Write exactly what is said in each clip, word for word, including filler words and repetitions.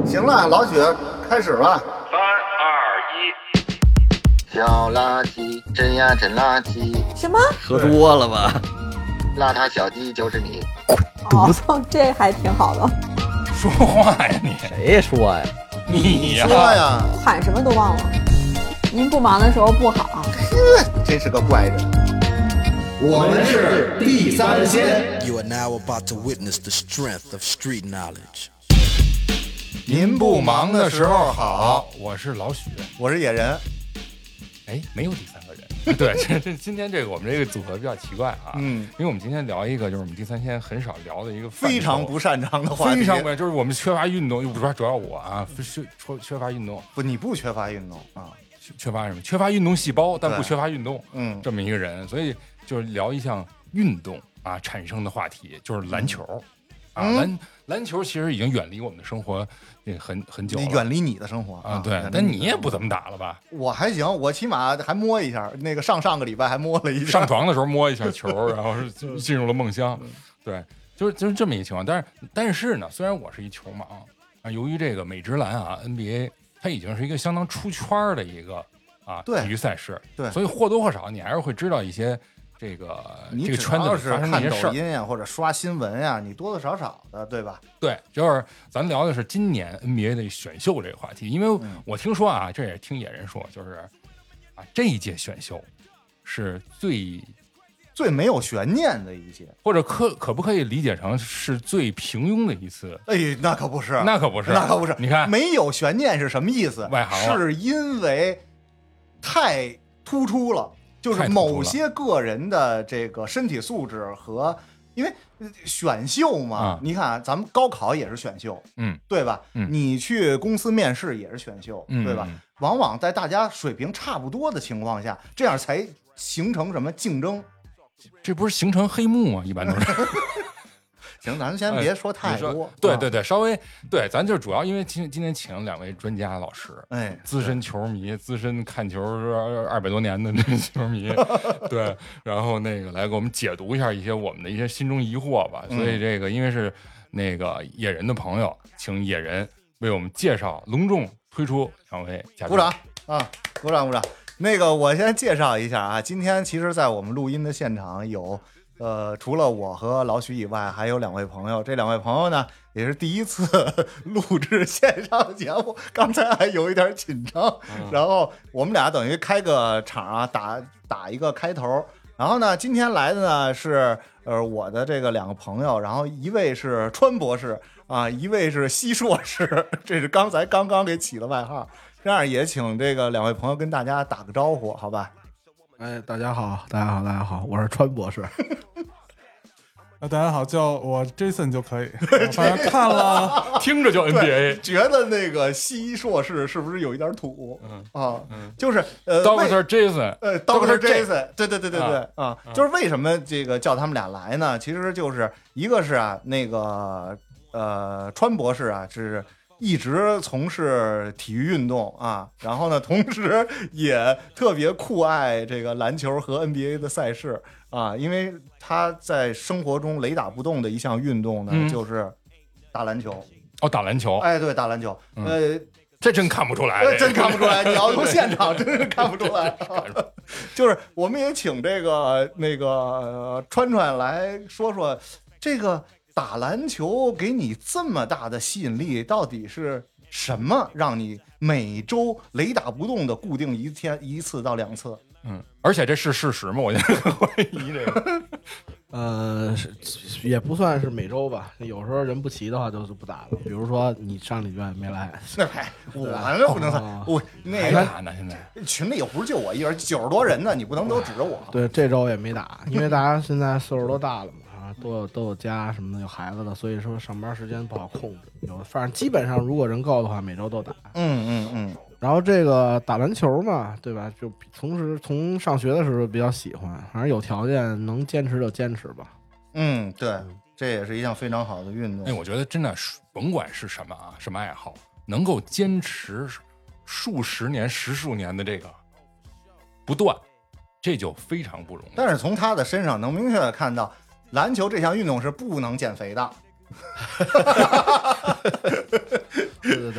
行了，老许，开始吧。 三二一， 小垃圾，真呀真垃圾。 什么？ 喝多了吧？ 邋遢小鸡就是你。 哦，这还挺好的。 说话呀你！ 谁说呀？ 你呀！ 说呀！ 喊什么都忘了。您不忙的时候不好。 呵，真是个怪人。 我们是地三鲜。 You are now about to witness the strength of street knowledge. 您不忙的时候好，我是老许， 我是野人。 哎，没有第三个人。对，这这今天这个我们这个组合比较奇怪啊，嗯，因为我们今天聊一个就是我们地三鲜很少聊的一个非常不擅长的话题， 非常不就是我们缺乏运动，又不是主要我啊，缺缺乏运动。 不，你不缺乏运动啊？ 缺乏什么？缺乏运动细胞，但不缺乏运动。嗯，这么一个人，所以就是聊一项运动啊产生的话题，就是篮球。嗯啊，篮篮球其实已经远离我们的生活很很久了， 远离你的生活啊，对，但你也不怎么打了吧？ 我还行，我起码还摸一下，那个上上个礼拜还摸了一下， 上床的时候摸一下球，然后是进入了梦乡，对，就是就是这么一个情况。但是但是呢，虽然我是一球盲啊，由于这个美职篮啊 N B A， 它已经是一个相当出圈的一个啊体育赛事， 对， 所以或多或少你还是会知道一些。这个你这个圈子里发生的一些事儿， 看抖音呀，或者刷新闻呀，你多多少少的，对吧？ 对，就是咱聊的是今年 N B A 的选秀这个话题，因为我听说啊，这也听野人说，就是啊，这一届选秀是最最没有悬念的一届， 或者可可不可以理解成是最平庸的一次？ 哎，那可不是， 那可不是， 那可不是。 你看， 没有悬念是什么意思？ 外行是因为太突出了。就是某些个人的这个身体素质和，因为选秀嘛，嗯、你看咱们高考也是选秀， 嗯， 对吧？ 嗯， 你去公司面试也是选秀， 嗯、 对吧？往往在大家水平差不多的情况下，这样才形成什么竞争？ 这不是形成黑幕吗？一般都是。 行，咱先别说太多。 哎、对对对，稍微对，咱就主要因为今今天请两位专家老师， 哎， 资深球迷，资深看球二百多年的这球迷，对，然后那个来给我们解读一下一些我们的一些心中疑惑吧。 嗯、 所以这个因为是那个野人的朋友，请野人为我们介绍，隆重推出两位嘉宾。 鼓掌啊！鼓掌鼓掌。那个我先介绍一下啊，今天其实在我们录音的现场有。呃，除了我和老许以外，还有两位朋友。这两位朋友呢，也是第一次录制线上节目，刚才还有一点紧张。嗯、然后我们俩等于开个场啊，打打一个开头。然后呢，今天来的呢是呃我的这个两个朋友，然后一位是川博士啊，一位是西硕士，这是刚才刚刚给起了外号。这样也请这个两位朋友跟大家打个招呼，好吧？ 哎，大家好，大家好，大家好，我是川博士。 啊，大家好，叫我 Jason 就可以。反正看了， 听着就 N B A， 觉得那个西硕士是不是有一点土？嗯啊，嗯就是呃 ，Doctor Jason， 呃 ，Doctor Jason， 对对对对对啊，啊就是为什么这个叫他们俩来呢？其实就是一个是啊，那个呃，川博士啊是。一直从事体育运动啊，然后呢，同时也特别酷爱这个篮球和 N B A 的赛事啊，因为他在生活中雷打不动的一项运动呢，嗯、就是打篮球。 哦，打篮球。 哎，对，打篮球。嗯、呃， 这真看不出来， 真看不出来。你要从现场真是看不出来。就是我们也请这个那个、呃、川川来说说这个。打篮球给你这么大的吸引力，到底是什么让你每周雷打不动的固定一天一次到两次？ 嗯，而且这是事实吗？我现在很怀疑这个。 呃，也不算是每周吧，有时候人不齐的话就是不打了。比如说你上礼拜没来， 那嗨，我那不能算，我那个打呢，现在群里又不是就我一人，九十多人呢，你不能都指着我。 对，这周也没打，因为大家现在岁数都大了嘛。都有都有家什么的，有孩子的，所以说上班时间不好控制。有，反正基本上如果人够的话，每周都打。 嗯嗯嗯。 然后这个打篮球嘛，对吧？就同时从上学的时候比较喜欢，反正有条件能坚持就坚持吧。 嗯，对，这也是一项非常好的运动。 哎，我觉得真的是甭管是什么啊，什么爱好，能够坚持数十年、十数年的这个不断，这就非常不容易。 但是从他的身上能明确的看到。篮球这项运动是不能减肥的， 对对对，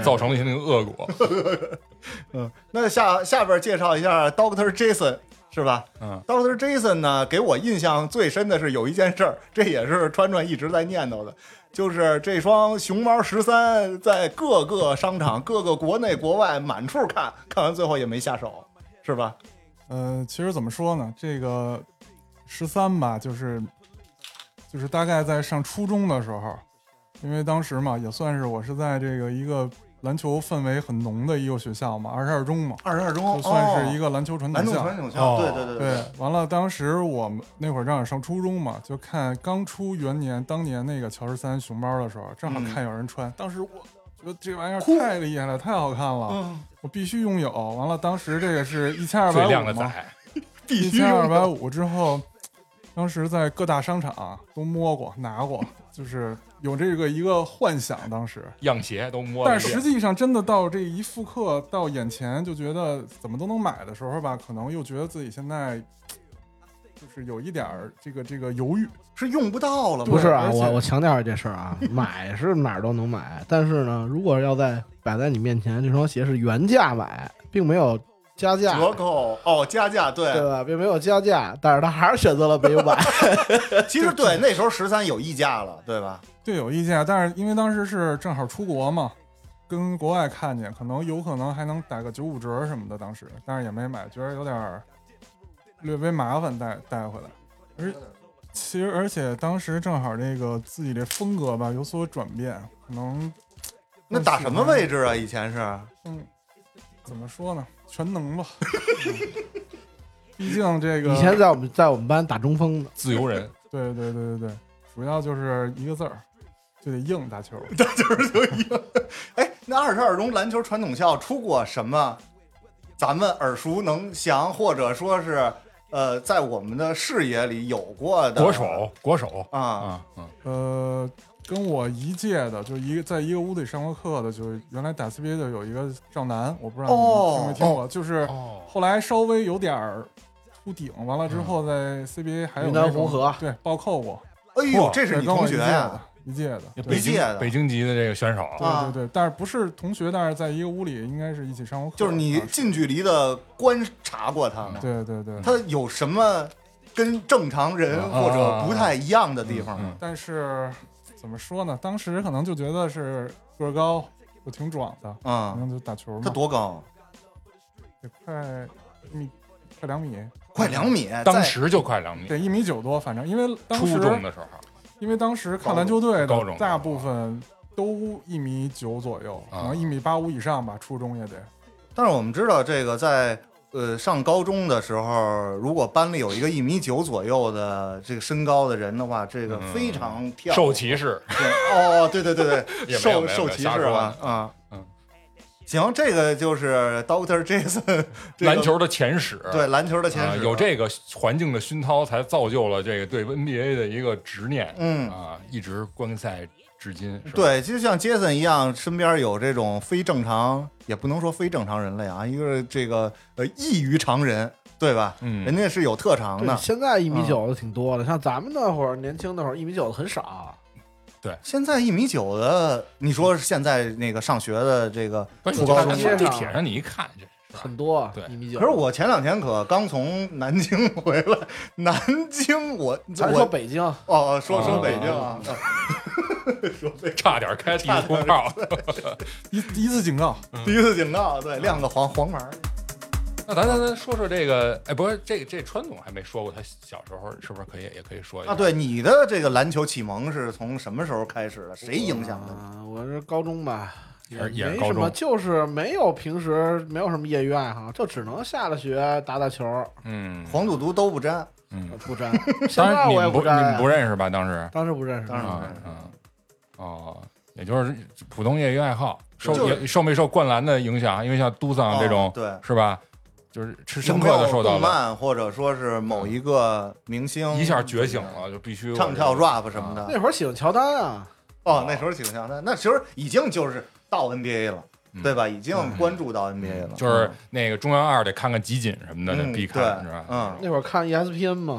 造成了一些那个恶果。 嗯，那下下边介绍一下 Doctor Jason 是吧？ 嗯 ，Doctor Jason 呢，给我印象最深的是有一件事儿，这也是川川一直在念叨的，就是这双熊猫十三在各个商场、各个国内国外满处看，看完最后也没下手，是吧？ 呃，其实怎么说呢，这个十三吧，就是就是大概在上初中的时候，因为当时嘛，也算是我是在这个一个篮球氛围很浓的一个学校嘛，二十二中嘛， 二十二中就算是一个篮球传统校。 篮球传统校，对对对对。完了，当时我们那会儿正好上初中嘛，就看刚出元年当年那个乔十三熊猫的时候，正好看有人穿，嗯、当时我觉得这玩意儿太厉害了，太好看了，嗯、我必须拥有。完了，当时这个是一千二百五嘛，一千二百五之后，当时在各大商场都摸过拿过，就是有这个一个幻想，当时样鞋都摸， 但实际上真的到这一复刻到眼前，就觉得怎么都能买的时候吧，可能又觉得自己现在就是有一点这个这个犹豫， 是用不到了吗？ 不是啊，我我强调一件事儿啊，买是哪儿都能买，但是呢，如果要在摆在你面前，这双鞋是原价买，并没有加价折扣哦，加价对对吧？并没有加价，但是他还是选择了没有买。 其实对那时候十三有溢价了，对吧？ 对，有溢价，但是因为当时是正好出国嘛，跟国外看见，可能有可能还能打个九五折什么的，当时，但是也没买，觉得有点略微麻烦带带回来。而其实而且当时正好这个自己的风格吧有所转变，可能那打什么位置啊？以前是嗯，怎么说呢？全能吧。嗯、毕竟这个以前在我们在我们班打中锋的自由人， 对对对对对，主要就是一个字儿。就得硬打球， 打球就硬。哎，那二十二中篮球传统校出过什么咱们耳熟能详，或者说是呃，在我们的视野里有过的国手？国手啊啊嗯呃，跟我一届的，就一个在一个屋里上过课的，就是原来打 C B A 的有一个赵楠，我不知道你听没听过， 哦、 就是后来稍微有点儿秃顶，完了之后在 C B A 还有云南红河对暴扣过。 哎呦，这是你同学呀？ 一届的， 北京的北京级的这个选手， 对对对，但是不是同学，但是在一个屋里，应该是一起上过课。 就是你近距离的观察过他吗？ 对对对， 他有什么跟正常人或者不太一样的地方吗？ 嗯嗯、但是怎么说呢？当时可能就觉得是个高，又挺壮的， 啊、 嗯，就打球嘛。 他多高？ 得快一米，快两米， 快两米， 当时就快两米， 对，一米九多，反正因为当时初中的时候。 因为当时看篮球队的大部分都一米九左右，可能一米八五以上吧，初中也得。 但是我们知道，这个在呃上高中的时候，如果班里有一个一米九左右的这个身高的人的话，这个非常跳、 嗯、受歧视。 对哦，对对对对，受受歧视啊啊嗯。行，这个就是 Doctor Jason 篮球的前史， 对篮球的前史、 啊，有这个环境的熏陶，才造就了这个对 N B A 的一个执念， 嗯啊，一直观赛至今。 对，就像 Jason 一样，身边有这种非正常，也不能说非正常人类啊，一个这个呃异于常人，对吧？ 嗯， 人家是有特长的。 现在一米九的挺多的、嗯，像咱们那会儿年轻那会儿一米九的很少。 对， 现在一米九的，你说现在那个上学的这个初高中地铁上你一看，这很多， 对， 一米九。 可是我前两天可刚从南京回来，南京我咱说北京哦，说说北京啊， 说北差点开地图炮， 一第一次警告， 第一次警告，对，亮个黄黄牌。 那咱咱咱说说这个，哎，不是这这川总还没说过，他小时候是不是可以也可以说一下啊？对，你的这个篮球启蒙是从什么时候开始的？谁影响的？ 啊，我是高中吧， 也是也没什么，就是没有平时没有什么业余爱好，就只能下了学打打球。 嗯， 黄赌毒都不沾， 嗯， 不沾。 当然我也不沾、啊， 你们不认识吧？当时当时不认识， 当时不认识。 嗯，哦，也就是普通业余爱好，受也受没受灌篮的影响？因为像都桑这种， 哦、对， 是吧？就是是深刻的受到了， 动漫或者说是某一个明星一下觉醒了，就必须唱跳 rap 什么的。 那会儿喜欢乔丹啊， 哦，那时候喜欢乔丹，那其实已经就是到 N B A 了， 嗯、 对吧？已经关注到 N B A 了。 嗯、就是那个中央二得看看集锦什么的， 嗯、 必看是吧？ 嗯， 那会儿看 E S P N 嘛。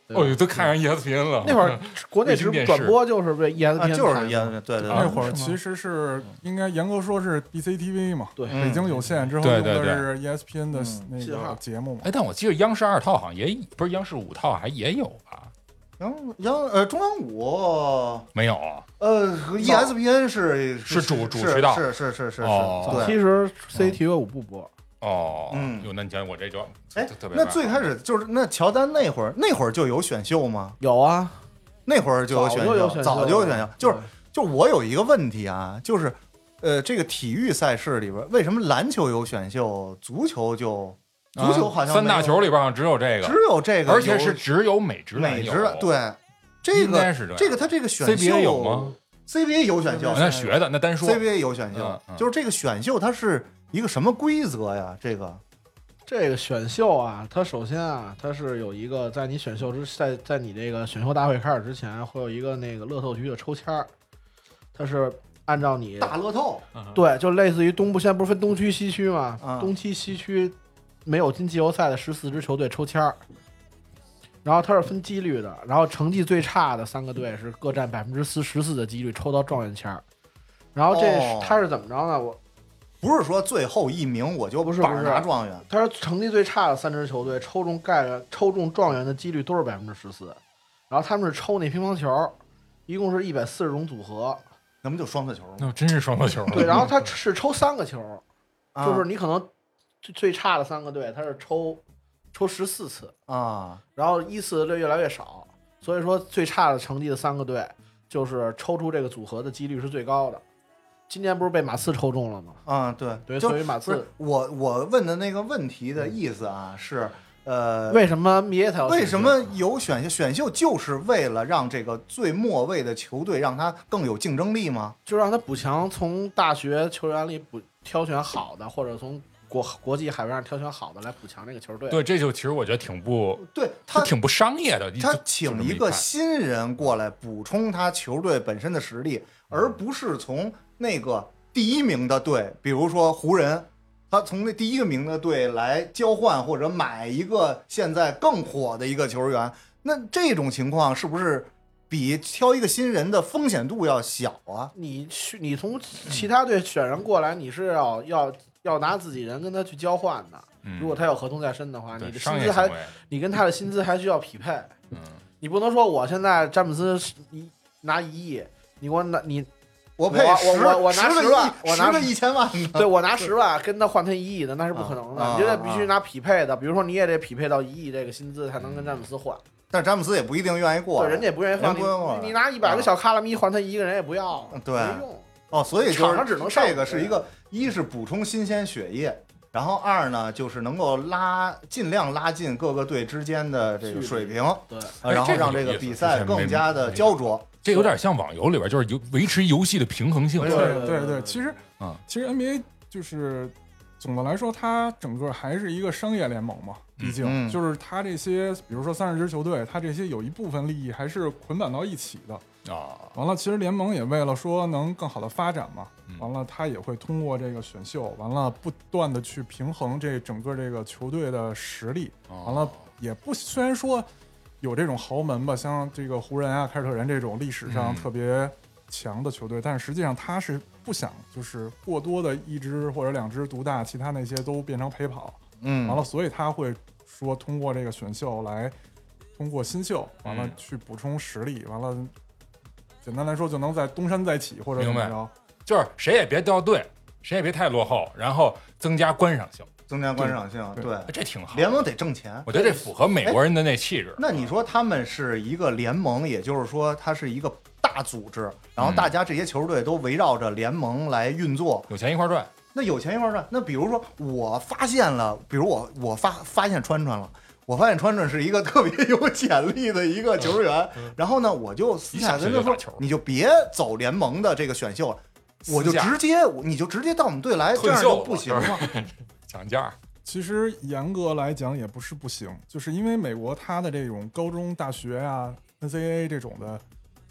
哦呦，都看上 E S P N 了。 那会儿国内直转播就是被 E S P N，、 啊、就是 E S P N， 对对对。 那会儿其实是应该严格说是 B C T V 嘛， 对， 北京有线之后用的是 E S P N 的那个节目嘛。 哎，但我记得央视二套好像也不是央视五套还也有吧？ 央央呃中央五没有， 呃 E S P N 是是主主渠道， 是是是是是。 哦， 其实 C C T V 五不播。 哦， 嗯， 有那你讲我这就哎， 特别那最开始就是那乔丹那会儿那会儿就有选秀吗？ 有啊， 那会儿就有选秀，早就有选秀。就是就我有一个问题啊，就是呃，这个体育赛事里边为什么篮球有选秀，足球就足球好像、 啊、三大球里边好像只有这个， 只有这个， 而且是只有美职篮有。 美职篮对，这个这个他这个选秀 C B A 有吗 ？C B A 有选秀， 那学的那单说 C B A 有选秀， 嗯嗯、 就是这个选秀它是一个什么规则呀？这个。 这个选秀啊，它首先啊，它是有一个在你选秀之在在你这个选秀大会开始之前，会有一个那个乐透局的抽签儿，它是按照你大乐透， 对，就类似于东部，现在不是分东区西区嘛？ 嗯、 东区西区没有进季后赛的十四支球队抽签儿，然后它是分几率的，然后成绩最差的三个队是各占百分之四十四的几率抽到状元签儿，然后这、哦、它是怎么着呢？我。 不是说最后一名我就不是拿状元， 他说成绩最差的三支球队抽中概率抽中状元的几率都是百分之十四，然后他们是抽那乒乓球，一共是一百四十种组合， 那不就双色球吗？ 那真是双色球。 对，然后他是抽三个球，啊、就是你可能最最差的三个队，他是抽抽十四次啊， 然后依次的越来越少，所以说最差的成绩的三个队，就是抽出这个组合的几率是最高的。今年不是被马刺抽中了吗？ 啊、嗯，对对，所以马刺， 我我问的那个问题的意思啊，是呃， 为什么 N B A 才有为什么有选秀？选秀就是为了让这个最末位的球队让他更有竞争力吗？ 就让他补强，从大学球员里补挑选好的，或者从国国际海外上挑选好的来补强这个球队。 对，这就其实我觉得挺不对，他挺不商业的。 他请一个新人过来补充他球队本身的实力，而不是从那个第一名的队，比如说湖人，他从那第一个名的队来交换或者买一个现在更火的一个球员，那这种情况是不是比挑一个新人的风险度要小啊？ 你去，你从其他队选人过来，你是要要要拿自己人跟他去交换的。 嗯、 如果他有合同在身的话，你的薪资还你跟他的薪资还需要匹配。 嗯， 你不能说我现在詹姆斯你拿一亿，你给我拿你。 我配我我我拿十万，我拿个一千万， 对我拿十万跟他换他一亿的，那是不可能的。 啊、 你这必须拿匹配的，比如说你也得匹配到一亿这个薪资才能跟詹姆斯换。 但詹姆斯也不一定愿意过， 对，人家也不愿意换你。你拿一百个小卡拉米换他一个人也不要， 对， 没用。 哦，所以场上只能这个是一个，一是补充新鲜血液，然后二呢就是能够拉尽量拉近各个队之间的这个水平， 对， 然后让这个比赛更加的焦灼。 这有点像网游里边，就是游维持游戏的平衡性。 对对对，其实啊，其实 N B A 就是总的来说，它整个还是一个商业联盟嘛。毕竟、 嗯、 就是它这些，比如说三十支球队，它这些有一部分利益还是捆绑到一起的啊。 完了，其实联盟也为了说能更好的发展嘛，完了它也会通过这个选秀，完了不断的去平衡这整个这个球队的实力。完了也不虽然说。有这种豪门吧，像这个湖人啊、凯尔特人这种历史上特别强的球队，嗯、但是实际上他是不想就是过多的一支或者两支独大，其他那些都变成陪跑。 嗯， 完了，所以他会说通过这个选秀来，通过新秀，完了去补充实力，完了，简单来说就能在东山再起或者怎么着， 就是谁也别掉队，谁也别太落后，然后增加观赏性。 增加观赏性，对，对这挺好。 联盟得挣钱， 我觉得这符合美国人的那气质。 那你说他们是一个联盟，也就是说它是一个大组织，然后大家这些球队都围绕着联盟来运作， 有钱一块赚。 那有钱一块赚。那比如说我发现了，比如我我发发现川川了，我发现川川是一个特别有潜力的一个球员，嗯、然后呢，我就私下跟他说，你就别走联盟的这个选秀了，我就直接你就直接到我们队来，这样就不行吗？ 涨价， 其实严格来讲也不是不行，就是因为美国它的这种高中、大学啊、N C A A 这种的这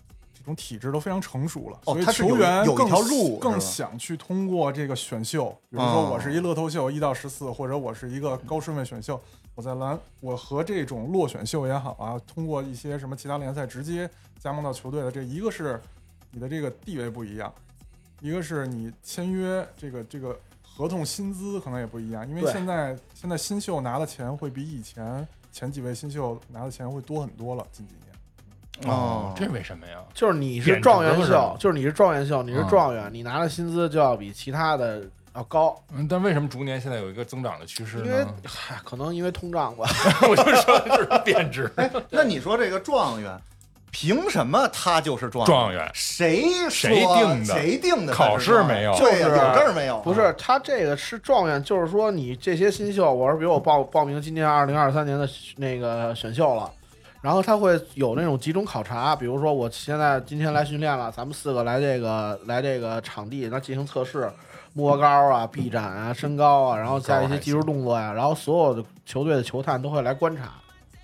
种体制都非常成熟了， 哦所以它是有球员更有一条路更是吧想去通过这个选秀，比如说我是一乐透秀一到十四，或者我是一个高顺位选秀，我在篮我和这种落选秀也好啊，通过一些什么其他联赛直接加盟到球队的，这一个是你的这个地位不一样，一个是你签约这个这个合同薪资可能也不一样，因为对现在现在新秀拿的钱会比以前前几位新秀拿的钱会多很多了，近几年。 哦， 这为什么呀？ 就是你是状元秀贬值了是吗， 就是你是状元秀，你是状元，你拿的薪资就要比其他的要高， 嗯，但为什么逐年现在有一个增长的趋势因为呢？ 嗨，可能因为通胀吧。 我就说就是贬值。 那你说这个状元，凭什么他就是状元？ 状元谁说谁定的谁定的？ 考试没有对呀， 就是有证没有？ 不是，他这个是状元，就是说你这些新秀，我是比如我报报名今年二零二三年的那个选秀了，然后他会有那种几种考察，比如说我现在今天来训练了，咱们四个来这个来这个场地，那进行测试，摸高啊、臂展啊、身高啊，然后加一些技术动作呀、然后所有的球队的球探都会来观察。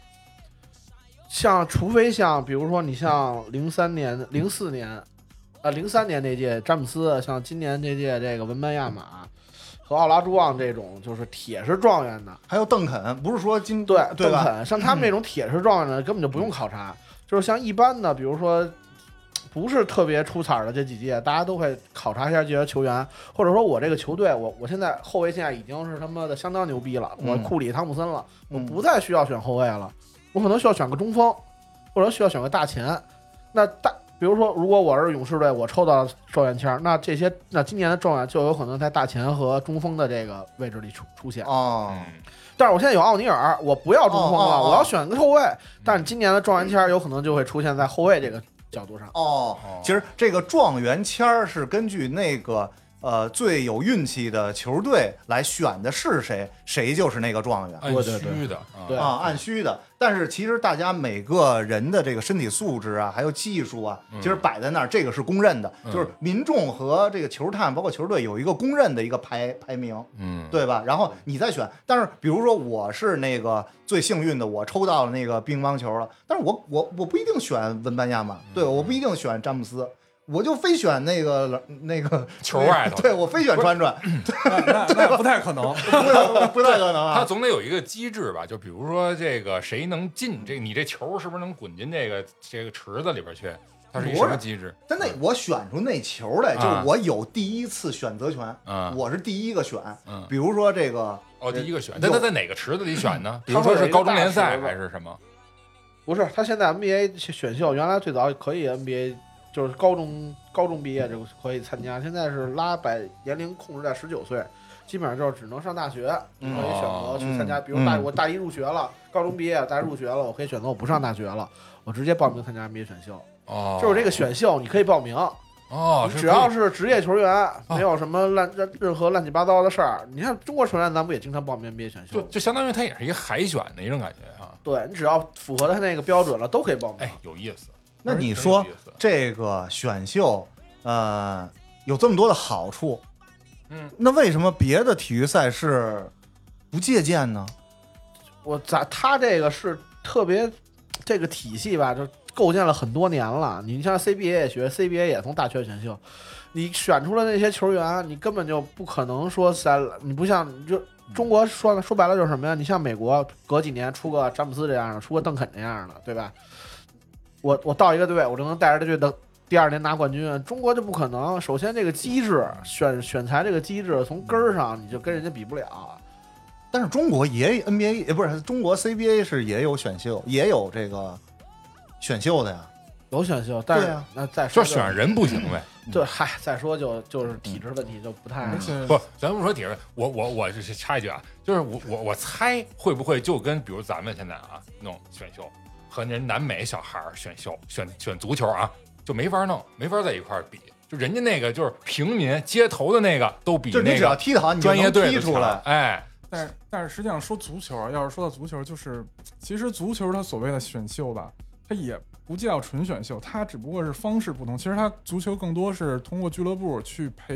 像除非像比如说你像零三年、零四年。呃，零三年那届詹姆斯，像今年这届这个文班亚马和奥拉朱旺这种，就是铁是状元的， 还有邓肯，不是说今对对吧？ 邓肯，像他们这种铁是状元的，根本就不用考察。就是像一般的，比如说不是特别出彩的这几届，大家都会考察一下这些球员，或者说我这个球队，我我现在后卫现在已经是他妈的相当牛逼了，我库里、汤普森了，我不再需要选后卫了，我可能需要选个中锋，或者需要选个大前。那大比如说，如果我是勇士队，我抽到状元签，那这些那今年的状元就有可能在大前和中锋的这个位置里出出现。 哦， 但是我现在有奥尼尔，我不要中锋了， 哦哦哦我要选个后卫。但是今年的状元签有可能就会出现在后卫这个角度上。 哦，其实这个状元签儿是根据那个呃最有运气的球队来选的是谁，谁就是那个状元。 按虚的， 对啊，按虚的。但是其实大家每个人的这个身体素质啊，还有技术啊，其实摆在那儿，这个是公认的。 嗯就是民众和这个球探，包括球队有一个公认的一个排排名， 嗯， 对吧？然后你再选。但是比如说我是那个最幸运的，我抽到了那个乒乓球了，但是我我我不一定选文班亚马，对，我不一定选詹姆斯。我就非选那个那个球外头， 对我非选川川， 那那那不太可能， 不太不太可能啊。 他总得有一个机制吧？就比如说这个谁能进这个，你这球是不是能滚进这个这个池子里边去？它是一什么机制？ 但那我选出那球来，就是我有第一次选择权， 嗯， 我是第一个选。 嗯， 比如说这个哦，第一个选，那他在哪个池子里选呢？比他如说是高中联赛还是什么？ 不是，他现在 N B A 选秀原来最早可以 N B A。就是高中高中毕业就可以参加，现在是拉把年龄控制在十九岁，基本上就是只能上大学，可以选择去参加。比如大我大一入学了，高中毕业大一入学了，我可以选择我不上大学了，我直接报名参加 N B A 选秀。 哦， 就是这个选秀你可以报名。 哦， 只要是职业球员，没有什么乱任何乱七八糟的事儿。你看中国球员，咱不也经常报名 N B A 选秀？ 就就相当于他也是一个海选的一种感觉啊。 对你只要符合他那个标准了，都可以报名。 哎，有意思。 那你说这个选秀，呃，有这么多的好处， 嗯， 那为什么别的体育赛事不借鉴呢？ 我咋他这个是特别这个体系吧，就构建了很多年了。你像 C B A 也学 ，C B A 也从大学选秀，你选出了那些球员，你根本就不可能说在你不像你就中国说说白了就是什么呀？你像美国隔几年出个詹姆斯这样的，出个邓肯这样的，对吧？我我到一个队，我就能带着这队的第二年拿冠军。中国就不可能。首先，这个机制选选材这个机制从根儿上你就跟人家比不了。 但是中国也 N B A 也不是中国 C B A 是也有选秀，也有这个选秀的呀， 有选秀，但是、 啊、 那再说就选人不行呗。 对，嗨，再说就就是体制问题就不太。 不，咱不说体制，我我我就是插一句啊，就是我我我猜会不会就跟比如咱们现在啊弄选秀。和人南美小孩选秀选选足球啊，就没法弄，没法在一块儿比。就人家那个就是平民街头的那个都比那个踢得好， 专业队踢出来。 哎， 但是但是实际上说足球，要是说到足球，就是其实足球它所谓的选秀吧，它也不叫纯选秀，它只不过是方式不同。其实它足球更多是通过俱乐部去培养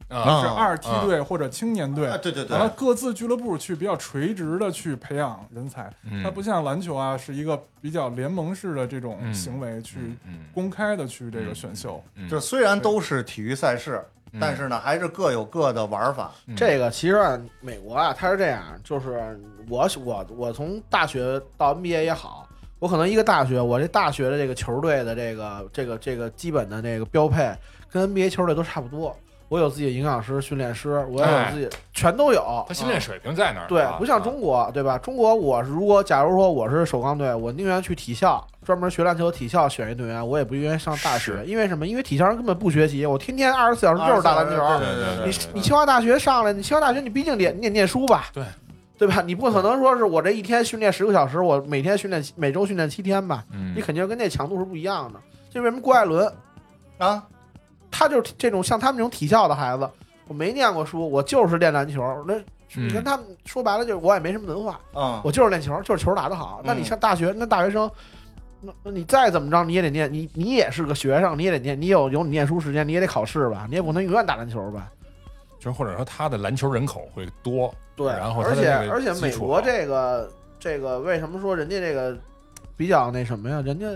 啊是二梯队或者青年队， 啊对对对完了各自俱乐部去比较垂直的去培养人才， 嗯它不像篮球啊是一个比较联盟式的这种行为，去公开的去这个选秀。 就虽然都是体育赛事，但是呢还是各有各的玩法。 这个其实啊，美国啊，它是这样，就是我我我从大学到 N B A 也好，我可能一个大学，我这大学的这个球队的这个这个这个基本的这个标配，跟 N B A 球队都差不多。我有自己的营养师、训练师，我也有自己，全都有。 他训练水平在那儿。 对，不像中国，对吧？中国我是如果假如说我是首钢队，我宁愿去体校专门学篮球，体校选一队员，我也不愿意上大学，因为什么？因为体校人根本不学习，我天天二十四小时就是打篮球。 对对对， 你你清华大学上来，你清华大学你毕竟得念念书吧？ 对。 对吧？你不可能说是我这一天训练十个小时，我每天训练每周训练七天吧？ 嗯， 你肯定跟那强度是不一样的。这为什么郭艾伦啊？ 他就是这种像他们这种体校的孩子，我没念过书，我就是练篮球。那你跟他们说白了，就是我也没什么文化， 嗯， 我就是练球，就是球打得好。那你上大学，那大学生，那那你再怎么着，你也得念，你你也是个学生，你也得念，你有有你念书时间，你也得考试吧？你也不能永远打篮球吧？ 就是或者说他的篮球人口会多。 对， 然后而且而且美国这个这个为什么说人家这个比较那什么呀？人家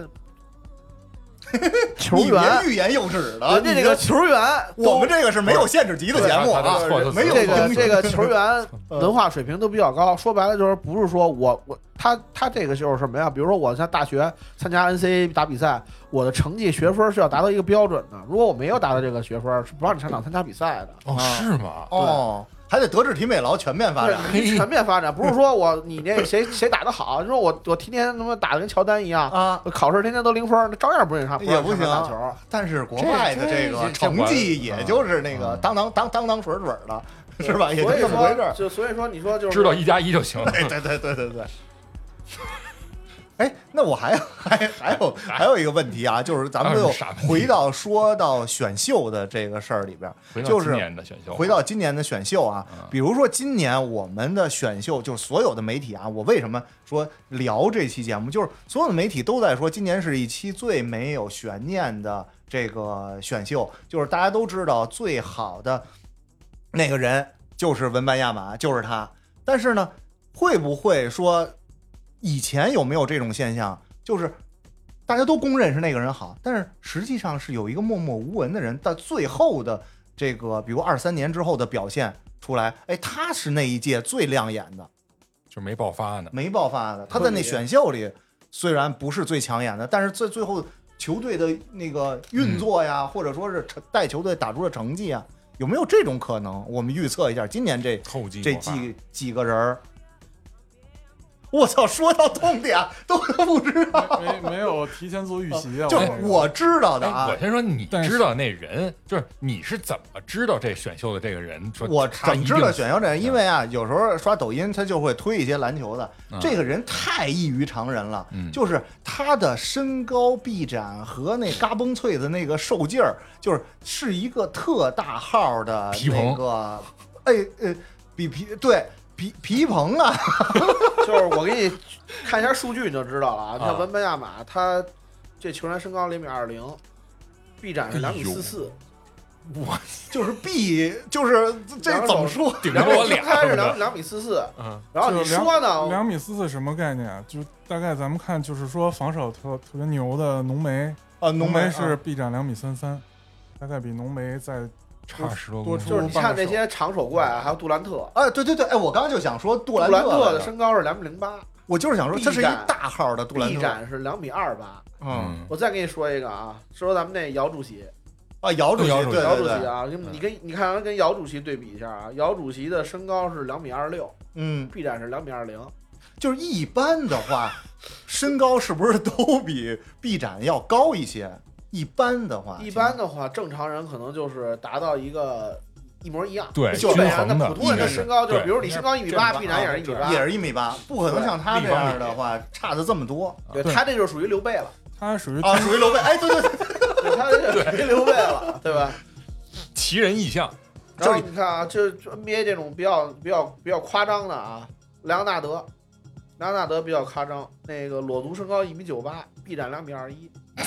球员欲言又止的， 人家这个球员， 我们这个是没有限制级的节目啊，没有这个这个球员文化水平都比较高。说白了就是不是说我我他他这个就是什么呀？比如说我在大学参加 N C A A 打比赛，我的成绩学分是要达到一个标准的，如果我没有达到这个学分，是不让你上场参加比赛的。 哦，是吗？ 哦。还得德智体美劳全面发展， 全面发展，不是说我你那谁谁打得好，你说我我天天他妈打的跟乔丹一样啊， 考试天天都零分，那照样不让上， 也不行打球。 但是国外的这个成绩也就是那个当当当当当水水的，是吧？也就这么回事。 就所以说，你说就是知道一加一就行了。 对对对对对对。哎，那我还还还有还有一个问题啊，就是咱们又回到说到选秀的这个事儿里边，就是今年的选秀， 回到今年的选秀啊，比如说今年我们的选秀，就是所有的媒体啊，我为什么说聊这期节目，就是所有的媒体都在说今年是一期最没有悬念的这个选秀，就是大家都知道最好的那个人就是文班亚马，就是他，但是呢，会不会说？以前有没有这种现象，就是大家都公认是那个人好，但是实际上是有一个默默无闻的人，到最后的这个，比如二三年之后的表现出来，哎，他是那一届最亮眼的， 就没爆发呢， 没爆发的。他在那选秀里虽然不是最抢眼的，但是在最后球队的那个运作呀，嗯、或者说是带球队打出的成绩啊，有没有这种可能？我们预测一下，今年这这几几个人儿。我操！说到痛点都不知道， 没没有提前做预习啊。 就我知道的啊， 我先说你知道那人，就是你是怎么知道这选秀的这个人？说我怎么知道选秀这人？因为啊，有时候刷抖音他就会推一些篮球的，这个人太异于常人了，就是他的身高、臂展和那嘎嘣脆的那个瘦劲儿，就是是一个特大号的那个，哎呃，比皮对。皮皮蓬啊， 就是我给你看一下数据你就知道了啊。像文班亚马，他这球员身高零米二零，臂展是两米四四， 我就是臂，就是这怎么说？ 顶着我俩， 他是两两米四四，嗯，然后你说呢？ 两米四四什么概念？就大概咱们看，就是说防守特特别牛的浓眉啊， 浓眉是臂展两米三三，大概比浓眉在。 差十多公分， 就是你看这些长手怪啊，还有杜兰特， 哎，对对对，哎，我刚刚就想说杜兰特，杜兰特的身高是两米零八， 我就是想说他是一大号的杜兰特， 臂展是两米二八， 嗯， 我再给你说一个啊，说咱们那姚主席啊，姚主席， 姚主席， 姚主席啊，你跟你看跟姚主席对比一下啊，姚主席的身高是两米二六， 嗯， 臂展是两米二零， 就是一般的话，身高是不是都比臂展要高一些？一般的话， 一般的话，正常人可能就是达到一个。一模一样， 对， 就本上的普通人的身高，就是比如你身高一米八，臂展也是一米八， 也是一米八，不可能像他这样的话差的这么多。 对他这就属于刘备了， 他属于啊，属于刘备，哎，对对对，他这属于刘备了，对吧？ 奇人异象。 然后你看啊，就 N B A 这种比较比较比较夸张的啊，莱昂纳德，莱昂纳德比较夸张，那个裸足身高一米九八，臂展两米二一。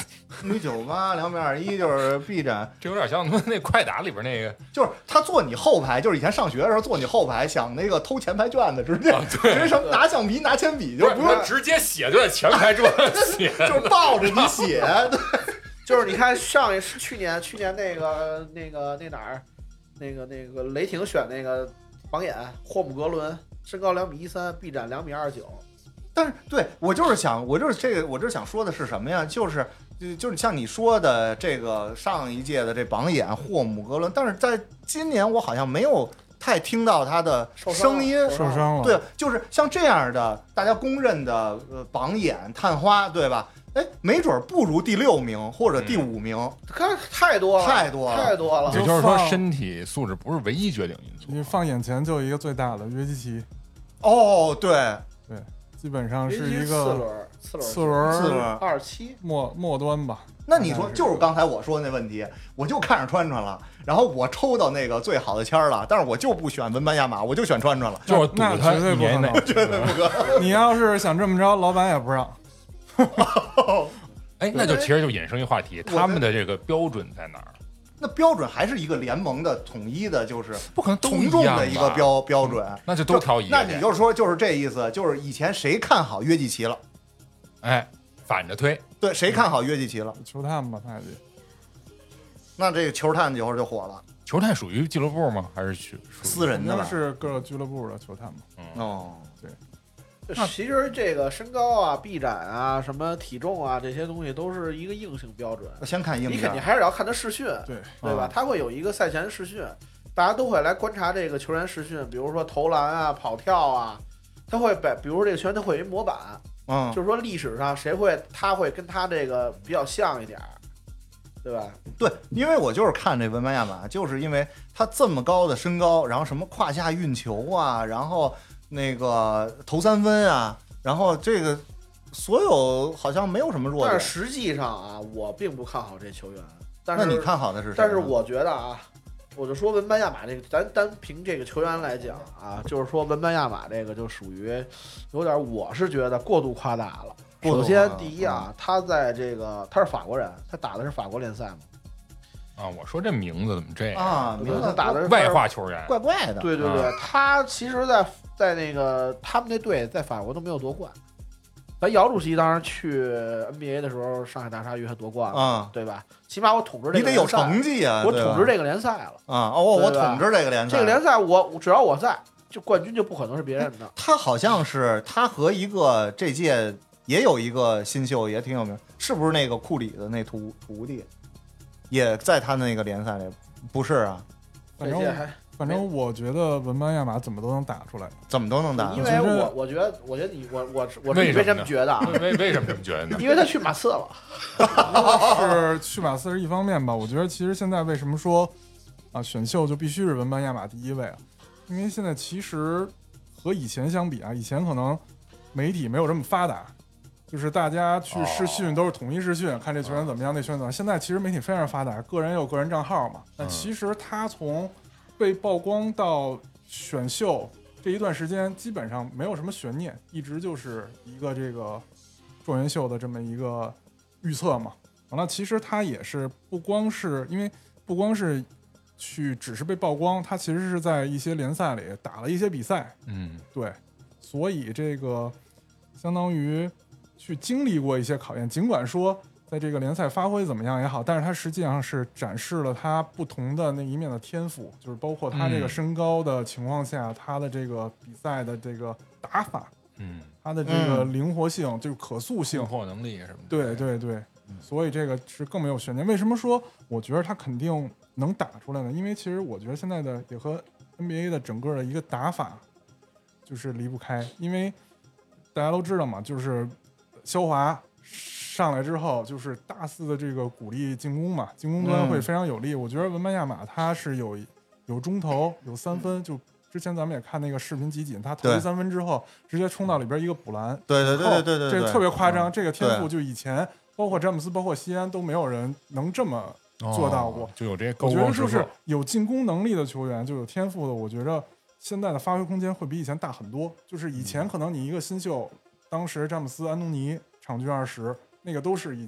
一米九八，两米二一，就是臂展， 这有点像他妈那快打里边那个， 就是他坐你后排，就是以前上学的时候坐你后排，想那个偷前排卷子，直接、 啊、对直接什么拿橡皮拿铅笔，就不用直接写，就在前排桌上写， 就是抱着你写。对， 就是你看上一是去年去年那个那个那哪儿，那个那个雷霆选那个榜眼霍姆格伦，身高两米一三，臂展两米二九。 但是对我就是想，我就是这个，我就是想说的是什么呀？就是就就是像你说的这个上一届的这榜眼霍姆格伦，但是在今年我好像没有太听到他的声音， 受伤了。 对，就是像这样的大家公认的呃榜眼探花，对吧？哎，没准不如第六名或者第五名， 看太多了， 太多了， 太多了。 也就是说，身体素质不是唯一决定因素。 你放眼前就一个最大的约基奇。 哦，对对。基本上是一个四轮，四轮， 四轮， 四轮二七末末端吧。 那你说就是刚才我说的那问题，我就看上川川了，然后我抽到那个最好的签儿了，但是我就不选文班亚马，我就选川川了， 就是赌那绝对不可能， 绝对不可能。 你要是想这么着，老板也不让。 哎，那就其实就引申一话题，他们的这个标准在哪儿？ 那标准还是一个联盟的统一的，就是不可能从众的一个标标准， 那就都挑一个。 那你就说就是这意思，就是以前谁看好约基奇了？ 哎，反着推， 对，谁看好约基奇了？ 球探吧，他也。 那这个球探一会儿就火了。 球探属于俱乐部吗？还是属私人的吧？ 是各个俱乐部的球探嘛。 嗯、 哦， 对。 其实这个身高啊、臂展啊、什么体重啊，这些东西都是一个硬性标准。 先看硬件， 你肯定还是要看他试训， 对对吧？他会有一个赛前试训，大家都会来观察这个球员试训，比如说投篮啊、跑跳啊，他会把，比如这个球员他会有一模板， 嗯， 就是说历史上谁会，他会跟他这个比较像一点，对吧？ 对，因为我就是看这文班亚马，就是因为他这么高的身高，然后什么胯下运球啊，然后那个投三分啊。然后这个所有好像没有什么弱点， 但是实际上啊，我并不看好这球员。但是那你看好的是谁？ 但是我觉得啊，我就说文班亚马这个，咱单凭这个球员来讲啊，就是说文班亚马这个就属于有点，我是觉得过度夸大了。首先，第一啊， 嗯、 他在这个他是法国人，他打的是法国联赛嘛。 啊，我说这名字怎么这样啊？名字打的外化球员， 怪怪的。 对对对， 啊、 他其实在，在在那个他们那队在法国都没有夺冠。咱姚主席当时去 N B A 的时候，上海大鲨鱼还夺冠了， 啊、 对吧？起码我统治这个你得有成绩啊！ 我统治这个联赛了啊！哦，我统治这个联赛， 这个联赛我只要我在，就冠军就不可能是别人的。 他好像是他和一个这届也有一个新秀也挺有名，是不是那个库里的那徒徒弟？也在他那个联赛里，不是啊？ 反正反正我觉得文班亚马怎么都能打出来， 怎么都能打。 因为我我觉得，我觉得你我我我为什么觉得啊？ 为为什么这么觉得呢？ 因为他去马刺了。 是去马刺是一方面吧？我觉得其实现在为什么说啊选秀就必须是文班亚马第一位啊？因为现在其实和以前相比啊，以前可能媒体没有这么发达。就是大家去试训都是统一试训，哦、看这球员怎么样，那球员怎么样。现在其实媒体非常发达，个人有个人账号嘛。但其实他从被曝光到选秀这一段时间，基本上没有什么悬念，一直就是一个这个状元秀的这么一个预测嘛。完了，其实他也是不光是因为不光是去只是被曝光，他其实是在一些联赛里打了一些比赛。 嗯， 对，所以这个相当于。去经历过一些考验，尽管说在这个联赛发挥怎么样也好，但是他实际上是展示了他不同的那一面的天赋，就是包括他这个身高的情况下，嗯、他的这个比赛的这个打法， 嗯， 他的这个灵活性，嗯、就是可塑性、 破能力什么的。 对对对，嗯、所以这个是更没有悬念。为什么说我觉得他肯定能打出来呢？因为其实我觉得现在的也和 N B A 的整个的一个打法就是离不开，因为大家都知道嘛，就是。肖华上来之后，就是大肆的这个鼓励进攻嘛，进攻端会非常有利。嗯、我觉得文班亚马他是有有中投，有三分。就之前咱们也看那个视频集锦，他投一三分之后，直接冲到里边一个补篮。 对对对对对对， 这特别夸张。嗯、这个天赋对就以前包括詹姆斯、包括西安都没有人能这么做到过。 哦、就有这些高光。我觉得就是时刻有进攻能力的球员，就有天赋的。我觉得现在的发挥空间会比以前大很多。就是以前可能你一个新秀，当时詹姆斯、安东尼。场均二十，那个都是已经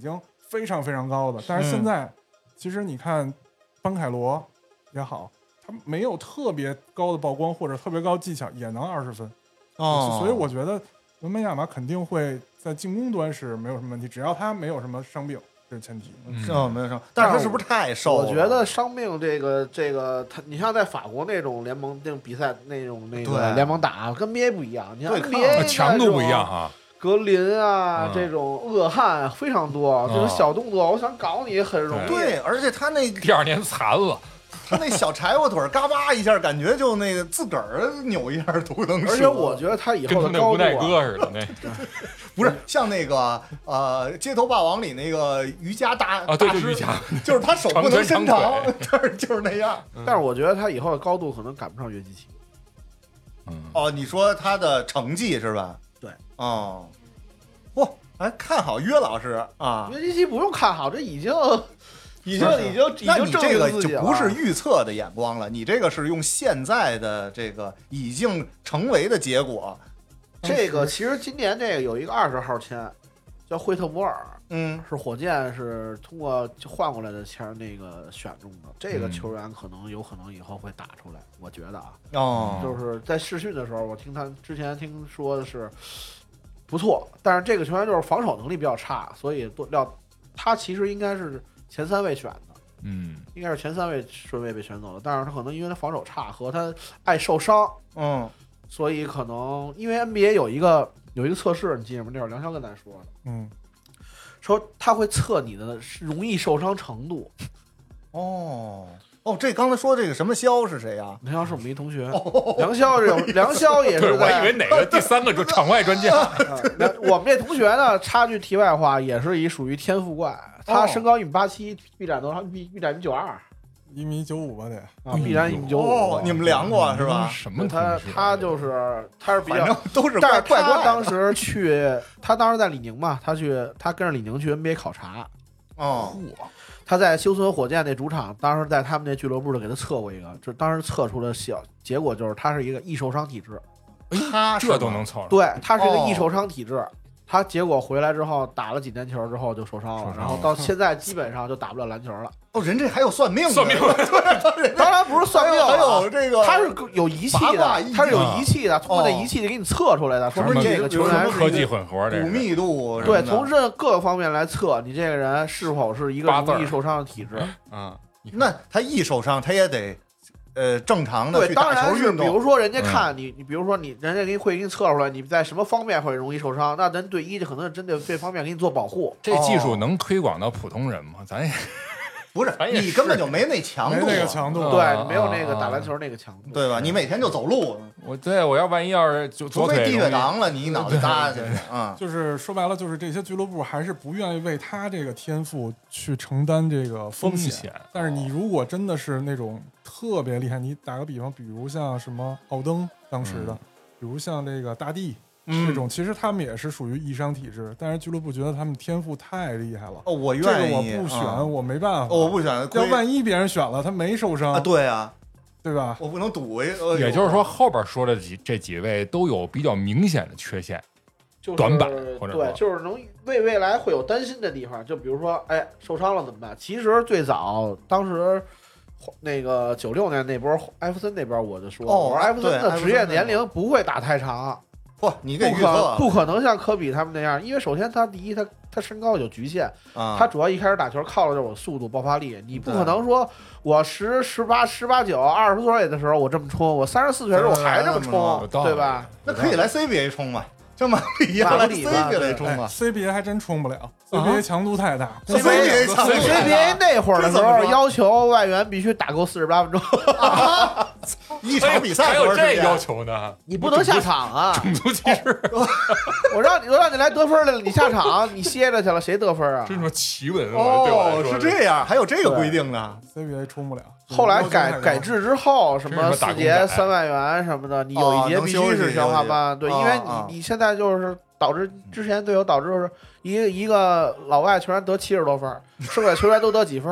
非常非常高的。但是现在、嗯、其实你看班凯罗也好，他没有特别高的曝光或者特别高技巧也能二十分哦，所以我觉得文班亚马肯定会在进攻端是没有什么问题，只要他没有什么伤病。这是前提， 嗯，哦、没有伤，但是他是不是太瘦了？ 我觉得伤病这个这个，他你像在法国那种联盟那种比赛那种那个联盟打，跟 N B A 不一样。你像 N B A 强度不一样哈， 格林啊、嗯、这种恶汉非常多，这种小动作，我想搞你很容易。 对，而且他那第二年残了。 他那小柴火腿嘎巴一下，感觉就那个自个儿扭一下都能射。 而且我觉得他以后的高度、啊、 跟那哥似的，那不是像那个呃《街头霸王》里那个瑜伽大啊，对对瑜伽， 就是他手不能伸长，但是就是那样。 嗯、但是我觉得他以后的高度可能赶不上约基奇。 嗯，哦，你说他的成绩是吧？ 对， 哦，哇，还看好约老师啊？ 约基奇不用看好，这已经。已经已经已经证明自己了。那你这个就不是预测的眼光了，你这个是用现在的这个已经成为的结果。 这个其实今年这个有一个二十号签，叫惠特摩尔， 嗯， 是火箭是通过换过来的签那个选中的。这个球员可能有可能以后会打出来，嗯、我觉得啊， 哦， 就是在试训的时候，我听他之前听说的是不错，但是这个球员就是防守能力比较差，所以都要他其实应该是。前三位选的， 嗯， 应该是前三位顺位被选走了，但是他可能因为他防守差和他爱受伤， 嗯， 所以可能因为 N B A 有一个有一个测试，你记得吗？那会儿梁霄跟咱说的， 嗯， 说他会测你的容易受伤程度。 哦哦，这刚才说这个什么肖是谁呀？ 梁霄是我们一同学，哦、梁霄是有梁霄也是， 我以为哪个第三个就场外专家。 我们这同学呢，插句题外话，也是一属于天赋怪。他身高一米八七，臂展多少？臂臂展一米九二， 一米九五吧得啊，臂展一米九五。 哦，你们量过是吧？ 什么？ 他他就是他是比较都是， 但是他当时去，他当时在李宁嘛，他去他跟着李宁去 N B A 考察。 哦， 他在休斯顿火箭那主场，当时在他们那俱乐部就给他测过一个，就当时测出了小结果就是他是一个易受伤体质。 他这都能测了？ 对，他是一个易受伤体质。哦，他结果回来之后打了几年球之后就受伤了，然后到现在基本上就打不了篮球了。 哦，人这还有算命的， 算命对， 当然不是算命， 还有这个， 他是有仪器的，他是有仪器的，通过那仪器给你测出来的，说明这个球员科技混合，这骨密度， 对，从这各个方面来测你这个人是否是一个容易受伤的体质啊。 那他一受伤，他也得。呃，正常的对， 去打球运动， 比如说人家看你，你比如说你，人家给你会给你测出来你在什么方面会容易受伤，那咱队医就可能是针对这方面给你做保护。 这技术能推广到普通人吗？咱也不是，你根本就没那强度， 没那个强度， 对，没有那个打篮球那个强度， 对吧？你每天就走路， 我对我要万一要是就除非低血糖了，你一脑袋扎下去啊。就是说白了，就是这些俱乐部还是不愿意为他这个天赋去承担这个风险。但是你如果真的是那种特别厉害，你打个比方，比如像什么奥登当时的，比如像这个大帝。这种其实他们也是属于易伤体质，但是俱乐部觉得他们天赋太厉害了。 哦，我愿意，这个我不选， 嗯、 我没办法。 哦、我不选， 要万一别人选了，他没受伤啊？对啊， 对吧？ 我不能赌。呃、 也就是说，后边说的几这几位都有比较明显的缺陷， 就是、 短板或者对，就是能为未来会有担心的地方。就比如说，哎，受伤了怎么办？其实最早当时。那个九六年那波艾弗森那边我就说， 哦、 我说艾弗森的职业年龄不会打太长， 不，你给不可不可能像科比他们那样，因为首先他第一他他身高有局限， 啊、 他主要一开始打球靠的就是我速度爆发力，你不可能说我十十八十八九二十岁的时候我这么冲，我三十四岁的时候我还这么冲，对吧？ 那可以来 C B A 冲嘛。这马里亚来 C B A 来冲吧 ，C B A 还真冲不了 ，C B A 强度太大。 C B A 强度 ，C B A 那会儿的时候要求外援必须打够四十八分钟， 一场比赛还有这要求呢？ 你不能下场啊！ 种族歧视！ 我让你，我让你来得分来了，你下场你歇着去了，谁得分啊？ 这种奇闻哦，是这样，还有这个规定呢 ？C B A 冲不了。 后来改改制之后，什么四节三万元什么的，你有一节必须是全华班，对，因为你你现在就是导致之前队友导致就是一个一个老外球员得七十多分，剩下球员都得几分，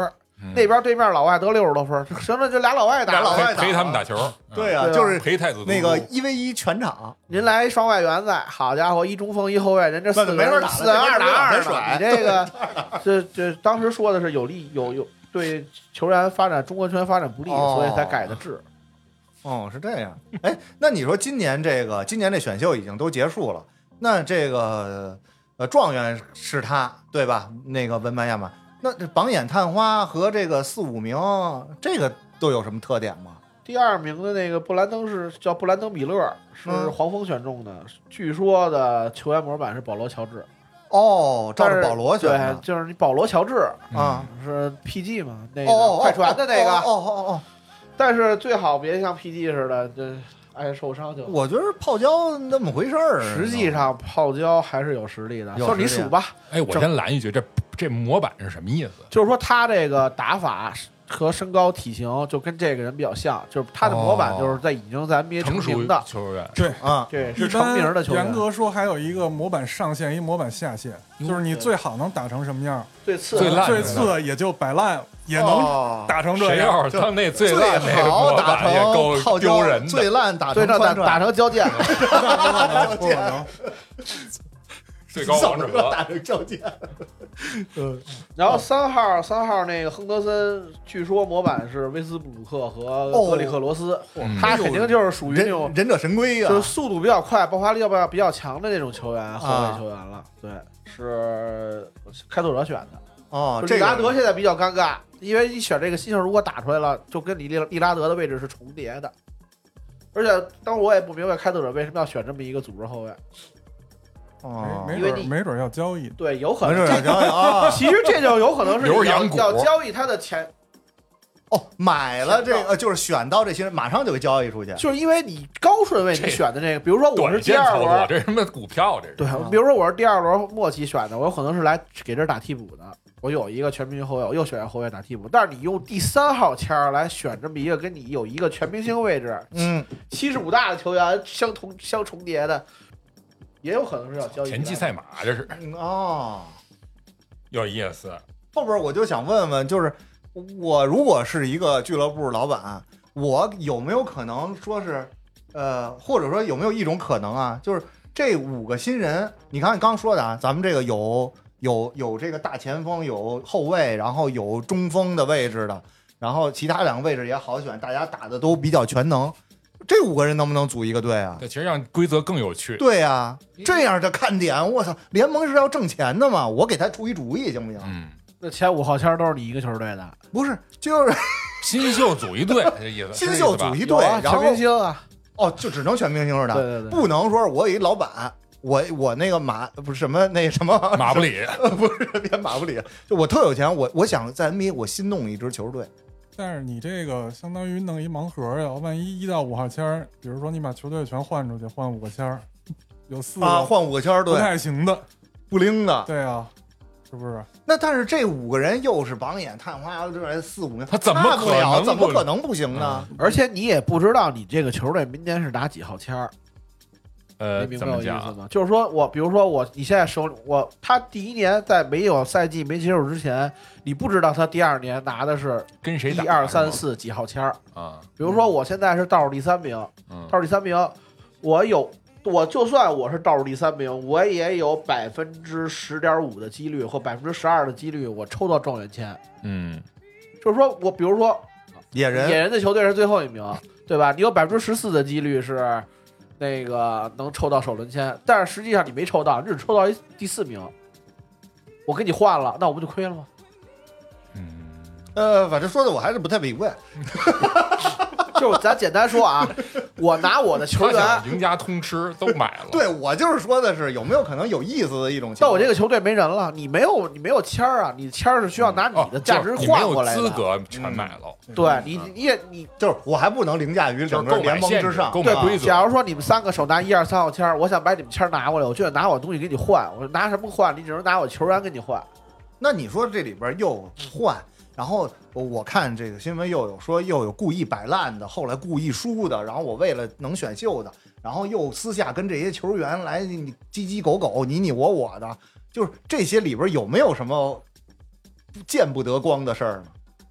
那边对面老外得六十多分，行了，就俩老外打， 俩老外陪陪他们打球。 对啊， 对啊就是陪太子那个一 v 一全场， 您来一双外援在，好家伙，一中锋一后卫，人这四个没法打了四人二打二呢， 这边你这个这这当时说的是有利有有对球员发展中国球员发展不利， 哦所以才改的制。 哦，是这样。哎，那你说今年这个今年这选秀已经都结束了，那这个呃状元是他对吧？那个文班亚马，那这榜眼探花和这个四五名，这个都有什么特点吗？ 第二名的那个布兰登是叫布兰登米勒，是嗯黄蜂选中的，据说的球员模板是保罗乔治。 哦，照但是着保罗选对， 的就是你保罗乔治啊， 是 P G 嘛，那哦个快船的那个。 哦哦哦哦， 但是最好别像 P G 似的，这爱受伤就。 我觉得泡椒那么回事儿。 实际上泡椒还是有实力的， 有就是你实力数吧。 哎，我先拦一句，这这模板是什么意思？ 就是说他这个打法和身高体型就跟这个人比较像，就是他的模板就是在已经在 N B A 成熟名的， 球员。 对啊， 对， 一是成名的球员。 严格说，还有一个模板上限，一模板下限，就是你最好能打成什么样， 最次最烂最次也就摆烂，也能哦打成这样。 谁要是他那最最烂那个好打模板也成够泡椒丢人的。 最烂打对， 成那打穿串打成交界， 不可能。 最高王者怎么打成交界？ 然后三号三号那个亨德森，据说模板是威斯布鲁克和格里克罗斯， 嗯他肯定就是属于那种忍忍者神龟呀、 就是速度比较快、爆发力要不要比较强的那种球员，后啊卫球员了。对，是开拓者选的。 哦， 就利拉这个德现在比较尴尬，因为你选这个新秀如果打出来了，就跟你利利拉德的位置是重叠的。而且当时我也不明白开拓者为什么要选这么一个组织后卫。 哦， 没因为你准没准要交易。 对，有可没能这事想想啊， 其实这就有可能是留你要着养蛊要交易他的钱， 哦，买了这个就是选到这些人，马上就给交易出去。 就是因为你高顺位你这选的这个，比如说我是短第二线操作， 轮， 这是什么股票？这是对，比如说我是第二轮末期选的，我有可能是来给这儿打替补的。我有一个全明星后卫，我又选一个后卫打替补，但是你用第三号签儿来选这么一个跟你有一个全明星位置， 嗯， 七十五大的球员相同相重叠的，也有可能是要交易田忌赛马，这是嗯哦， 有意思。 后边我就想问问，就是我如果是一个俱乐部老板，我有没有可能说是，呃，或者说有没有一种可能啊，就是这五个新人，你看刚说的啊，咱们这个有有有这个大前锋，有后卫，然后有中锋的位置的，然后其他两个位置也好选，大家打的都比较全能。这五个人能不能组一个队啊？ 这其实让规则更有趣。 对呀、啊，这样的看点，我操，联盟是要挣钱的嘛，我给他出一主意行不行？ 嗯， 那前五号签都是你一个球队的， 不是，就是新秀组一队，这意思。 新秀组一队， 啊、 然后全明星啊， 哦，就只能全明星是的， 对对对， 不能说我有一老板，我我那个马不是什么那什么马布里， 不是别马布里，就我特有钱，我我想在 N B A 我新弄一支球队。 但是你这个相当于弄一盲盒呀，万一一到五号签儿，比如说你把球队全换出去，换五个签儿，有四个啊，换五个签儿， 不对， 太行的， 不灵的， 对啊，是不是？ 那但是这五个人又是榜眼、探花，这四五名， 他怎么差不了可能不怎么可能不行呢？ 而且你也不知道你这个球队明年是打几号签儿。 呃， 你明白我意思怎么讲？ 吗？就是说我，比如说我，你现在手里我他第一年在没有赛季没结束之前，你不知道他第二年拿的是跟谁打？ 一二三四几号签儿啊？ 比如说我现在是倒数第三名， 嗯， 倒数第三名，我有我就算我是倒数第三名，我也有百分之十点五的几率或百分之十二的几率我抽到状元签。 嗯， 就是说我比如说野人， 野人的球队是最后一名，对吧？你有百分之十四的几率是。那个能抽到首轮签，但是实际上你没抽到，你只抽到一第四名，我给你换了，那我不就亏了吗？ 嗯， 呃，反正说的我还是不太明白。 就咱简单说啊，我拿我的球员， 赢家通吃都买了。 对我就是说的是有没有可能有意思的一种情况？ 但我这个球队没人了，你没有你没有签儿啊，你签儿是需要拿你的价值换过来的， 哦、资格全买了。 嗯、对你你也你就是我还不能凌驾于整个联盟之上。 购买规则。 假如说你们三个手拿一二三号签儿，我想把你们签儿拿过来，我就得拿我东西给你换，我拿什么换？你只能拿我球员跟你换。 那你说这里边又换？然后我看这个新闻又有说又有故意摆烂的，后来故意输的，然后我为了能选秀的，然后又私下跟这些球员来叽叽狗狗、你你我我的，就是这些里边有没有什么见不得光的事儿呢？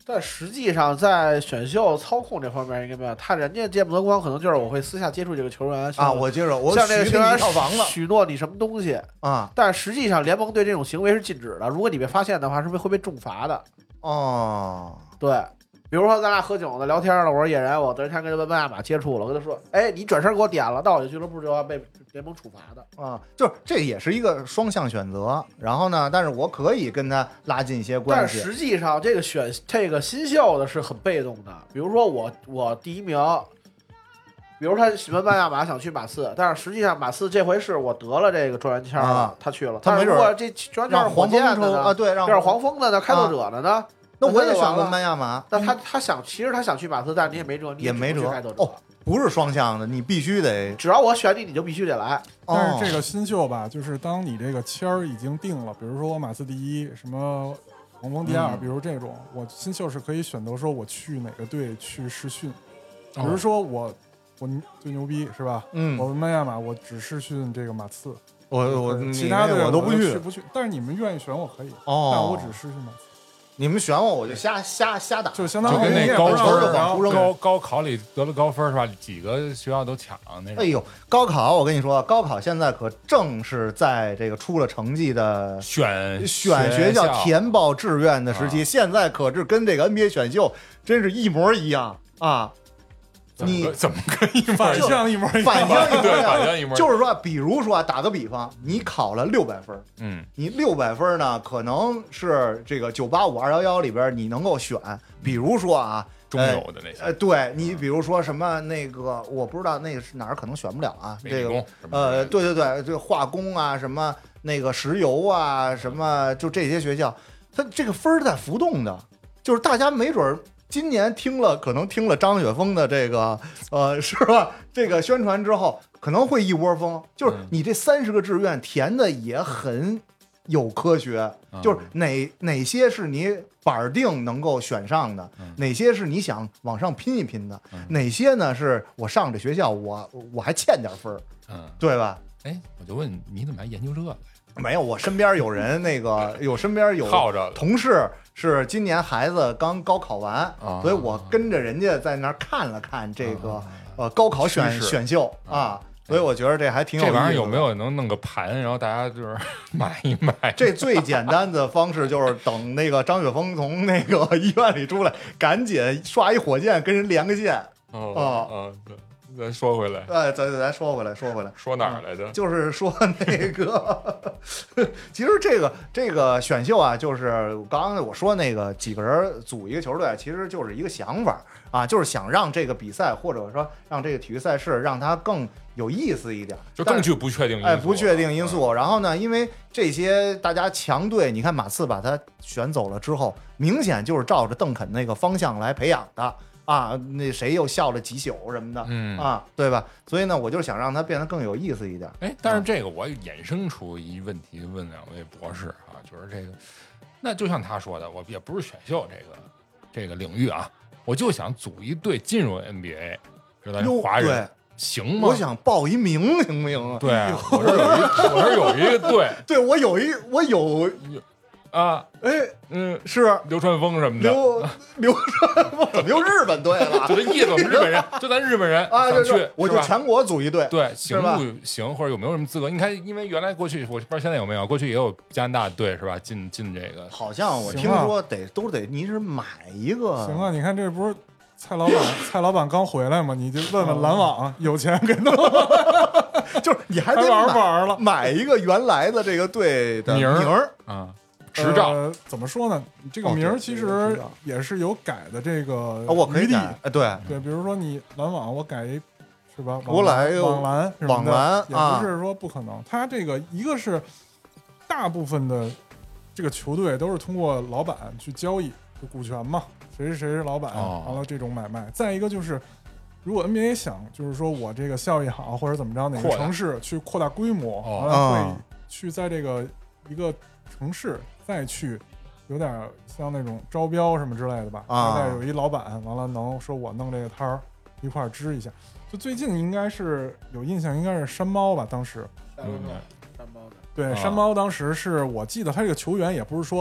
但实际上在选秀操控这方面应该没有，他人家见不得光，可能就是我会私下接触这个球员啊，我接着我像这个球员许你一套房子许诺你什么东西啊， 但实际上联盟对这种行为是禁止的，如果你被发现的话，是会会被重罚的。 哦， 对。比如说咱俩喝酒呢，聊天了，我说野人，我昨天跟温班亚马接触了，我跟他说，哎，你转身给我点了，到我的俱乐部就要被联盟处罚的啊，就是这也是一个双向选择。然后呢，但是我可以跟他拉近一些关系。 但实际上，这个选这个新秀的是很被动的。比如说我我第一名，比如他温班亚马想去马刺，但是实际上马刺这回是我得了这个状元签了， 啊、 他去了。 他没准如果这状元签是火箭的呢？ 啊，对，让这是黄蜂的呢，开拓者的呢？ 啊那我也选温班亚马。 那他他想，其实他想去马刺，但是你也没辙，你也没辙。 开拓者哦，不是双向的，你必须得， 只要我选你，你就必须得来。 但是这个新秀吧，就是当你这个签儿已经定了，比如说我马刺第一，什么黄蜂第二， 嗯、 比如这种，我新秀是可以选择说我去哪个队去试训。比如说我、哦、我最牛逼是吧？ 嗯， 我温班亚马，我只试训这个马刺， 我我其他队我都不去，不去。但是你们愿意选我可以， 哦， 但我只试训马刺。 你们选我，我就瞎瞎瞎打， 就相当于跟那高分往出扔。 高高考里得了高分是吧？几个学校都抢那种。 哎呦，高考我跟你说，高考现在可正是在这个出了成绩的选选学校填报志愿的时期， 啊、 现在可是跟这个 N B A 选秀真是一模一样啊！你怎么跟一模反向一模一样？ 反向一模对，反向一模。 就是说，比如说打个比方，你考了六百分， 嗯， 你六百分呢，可能是这个九八五二幺幺里边你能够选，比如说啊， 中游的那些， 呃，对你比如说什么那个，我不知道那个是哪儿，可能选不了啊。这个呃，对对对，这化工啊，什么那个石油啊，什么就这些学校，它这个分儿在浮动的，就是大家没准儿。今年听了，可能听了张雪峰的这个，呃，是吧？这个宣传之后，可能会一窝蜂。就是你这三十个志愿填的也很有科学， 嗯、 就是哪哪些是你板定能够选上的， 嗯、 哪些是你想往上拼一拼的， 嗯、 哪些呢是我上这学校我我还欠点分， 嗯， 对吧？ 哎，我就问你怎么还研究这个？ 没有，我身边有人那个有身边有同事是今年孩子刚高考完， 啊、 所以我跟着人家在那儿看了看这个、啊、呃高考选选秀啊，啊所以我觉得这还挺有意思的。 这玩意儿有没有能弄个盘，然后大家就是买一买？ 这最简单的方式就是等那个张雪峰从那个医院里出来，赶紧刷一火箭跟人连个线。 哦啊、哦，对。咱说回来， 哎，咱咱说回来，说回来， 说哪儿来着？ 就是说那个，其实这个这个选秀啊，就是刚刚我说那个几个人组一个球队，其实就是一个想法啊，就是想让这个比赛或者说让这个体育赛事让它更有意思一点， 就更具不确定因素。 哎，不确定因素。嗯、然后呢，因为这些大家强队，你看马刺把他选走了之后，明显就是照着邓肯那个方向来培养的。啊，那谁又笑了几宿什么的， 嗯啊，对吧？所以呢，我就想让它变得更有意思一点。 哎，但是这个我衍生出一问题，问两位博士啊，就是这个，那就像他说的，我也不是选秀这个这个领域啊，我就想组一队进入 N B A， 知道华人行吗？ 我想报一名，行不行？ 对，我这有一，我这有一个队， 对我有一，我有。 啊， 哎， 嗯， 是流川枫什么的， 流流川枫怎么又日本队了？ 就这意思，我们日本人，就咱日本人啊， 想去， 我就全国组一队， 对，行不行，或者有没有什么资格？你看，因为原来过去，我不知道现在有没有，过去也有加拿大队是吧？进进这个， 好像我听说得都得你是买一个。 行啊，你看这不是蔡老板，蔡老板刚回来嘛，你就问问篮网，有钱给弄。 就是你还得玩玩了， 买一个原来的这个队的名儿啊。执照、 呃、怎么说呢？这个名儿其实也是有改的这个余地。 哦、我对对，比如说你篮网，我改一是吧？ 国来网篮， 网篮也不是说不可能。啊、它这个一个是大部分的这个球队都是通过老板去交易，就股权嘛，谁是谁是老板， 哦、 完了这种买卖。再一个就是，如果 N B A 想就是说我这个效益好或者怎么着，哪个城市去扩大规模， 哦、 完了会去在这个一个城市。再去有点像那种招标什么之类的吧， 啊， 再有一老板，完了能说我弄这个摊儿一块儿支一下。就最近应该是有印象，应该是山猫吧，当时。 嗯，山猫的。 对， 啊、 山猫当时是我记得他这个球员也不是说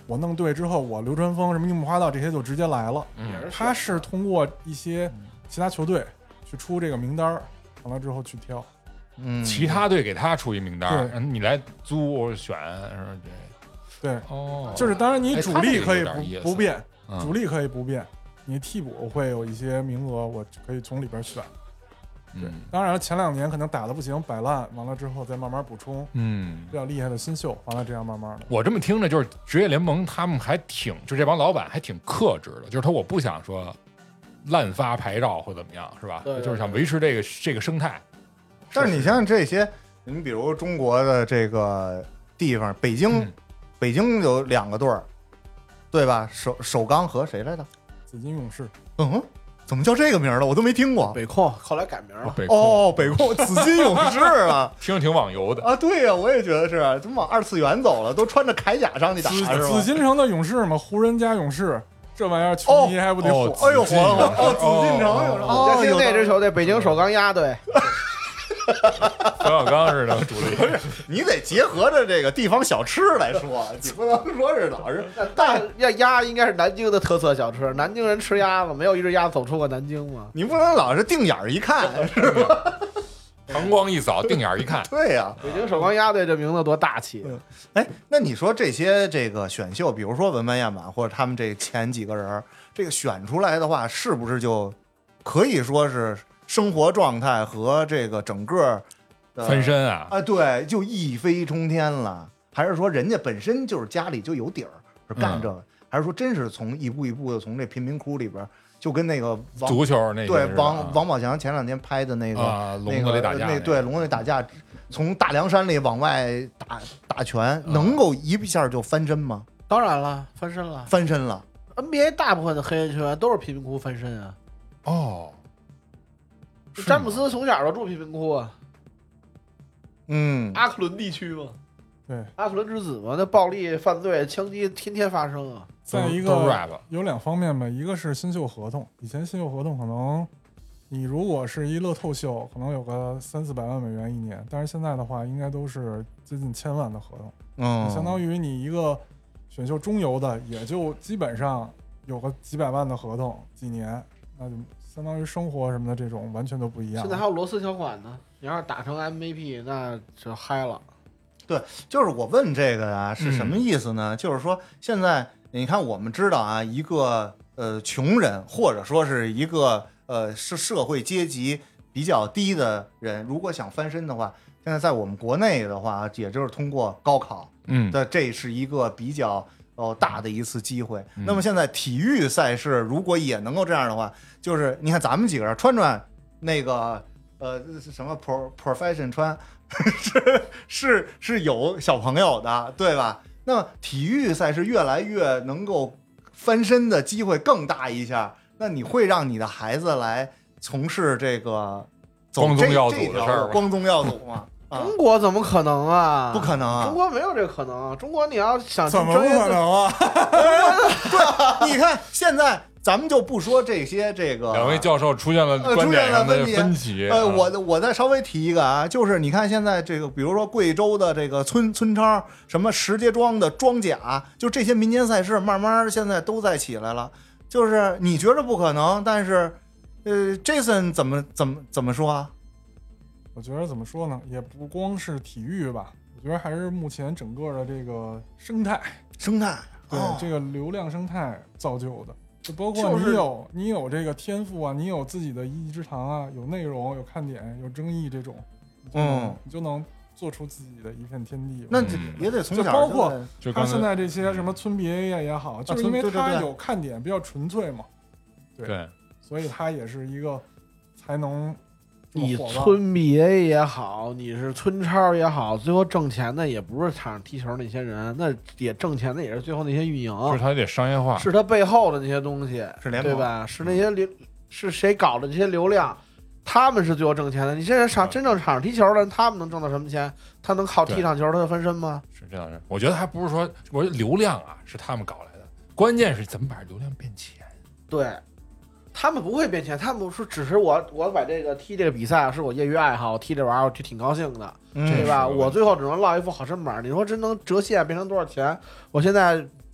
我弄对之后，我流川枫什么樱木花道这些就直接来了。 嗯， 他是通过一些其他球队去出这个名单，完了之后去挑。 嗯， 其他队给他出一名单， 对你来租选，是吧？ 对， 哦， 就是当然你主力可以哎他这个有点意思不不变， 嗯主力可以不变，你替补会有一些名额，我可以从里边选。对， 嗯当然了，前两年可能打的不行，摆烂，完了之后再慢慢补充嗯， 比较厉害的新秀，完了这样慢慢的。 我这么听着，就是职业联盟他们还挺，就这帮老板还挺克制的，就是他我不想说滥发牌照或怎么样，是吧？ 对对对就是想维持这个这个生态。 但是你想想这些，你比如中国的这个地方，北京， 嗯北京有两个队儿，对吧？首首钢和谁来着？ 紫金勇士， 嗯，怎么叫这个名儿了？我都没听过。 北控后来改名了， 北控哦，北控紫金勇士啊听着挺网游的。 啊，对呀、我也觉得是，怎么往二次元走了？都穿着铠甲上去打紫是吧？ 紫金城的勇士嘛，湖人加勇士，这玩意儿球迷还不得哦火？ 哎呦，火了火了！哦， 紫金紫禁城有哦， 嘉兴有那支球队，北京首钢鸭队， 冯小刚似的主力， 你得结合着这个地方小吃来说，你不能说是老是但要鸭应该是南京的特色小吃，南京人吃鸭子，没有一只鸭子走出过南京吗？ 你不能老是定眼儿一看，是吧？ 膀胱一扫，定眼一看， 对呀、 北京首钢鸭队这名字多大气！ 哎，那你说这些这个选秀，比如说文班亚马或者他们这前几个人，这个选出来的话，是不是就可以说是生活状态和这个整个的翻身啊， 啊，对，就一飞冲天了？还是说人家本身就是家里就有底儿，是干这个？还是说真是从一步一步的从这贫民窟里边，就跟那个王足球那对个是吧王王宝强前两天拍的那个、 啊笼那个子里打架那个那对笼子里打架，从大凉山里往外打打拳，能够一下就翻身吗？ 当然了，翻身了。 翻身了。 N B A 大部分的黑人球员都是贫民窟翻身啊。 哦，是吗詹姆斯从小就住贫民窟啊， 嗯， 阿克伦地区嘛， 对， 阿克伦之子嘛，那暴力犯罪、枪击天天发生啊。 再一都是个 rap 有两方面吧，一个是新秀合同，以前新秀合同可能你如果是一乐透秀，可能有个三四百万美元一年，但是现在的话，应该都是接近千万的合同， 嗯， 相当于你一个选秀中游的，也就基本上有个几百万的合同，几年，那就相当于生活什么的这种完全都不一样。 现在还有罗斯条款呢，你要是打成 M V P，那就嗨了。 就是我问这个啊是什么意思呢？就是说现在你看我们知道啊，一个呃穷人或者说是一个呃是社会阶级比较低的人，如果想翻身的话，现在在我们国内的话，也就是通过高考嗯， 的，这是一个比较哦大的一次机会。 嗯那么现在体育赛事如果也能够这样的话，就是你看咱们几个人穿穿那个呃什么 pro profession 穿是是是有小朋友的，对吧？那么体育赛事越来越能够翻身的机会更大一下，那你会让你的孩子来从事这个走这光宗耀祖这条的事儿吧路光宗耀祖吗？啊， 中国怎么可能啊？ 不可能啊！ 中国没有这个可能。中国你要想怎么不可能啊？ 你看现在咱们就不说这些这个两位教授出现了呃观点上的出现了分歧。 呃， 啊我我再稍微提一个啊，就是你看现在这个，比如说贵州的这个村村超，什么石家庄的庄甲，就这些民间赛事，慢慢现在都在起来了。就是你觉得不可能，但是，呃，Jason 怎么怎么怎么说啊？ 我觉得怎么说呢，也不光是体育吧，我觉得还是目前整个的这个生态， 生态， 对、 哦这个流量生态造就的。就包括就是你有、你有这个天赋啊，你有自己的一技之长啊，有内容、有看点、有争议这种，你就能嗯你就能做出自己的一片天地。 那我觉得也得从小就包括就刚才他现在这些什么村 B A 呀也好，就是因为对对对他有看点，比较纯粹嘛， 对， 所以他也是一个才能这么你火爆村 B A 也好，你是村超也好，最后挣钱的也不是场上踢球那些人，那也挣钱的也是最后那些运营， 就是它得商业化。 是他背后的那些东西， 是联盟对吧？是那些流，是谁搞的这些流量，他们是最后挣钱的。你现在场真正场上踢球的人，他们能挣到什么钱？他能靠踢场球他就翻身吗？ 是这样的，我觉得还不是说，我觉得流量啊是他们搞来的，关键是怎么把流量变钱。 对，他们不会变钱，他们说只是我我把这个踢这个比赛是我业余爱好，踢这玩意儿我就挺高兴的， 嗯对吧？ 是个问题我最后只能落一副好身板。你说真能折现变成多少钱？我现在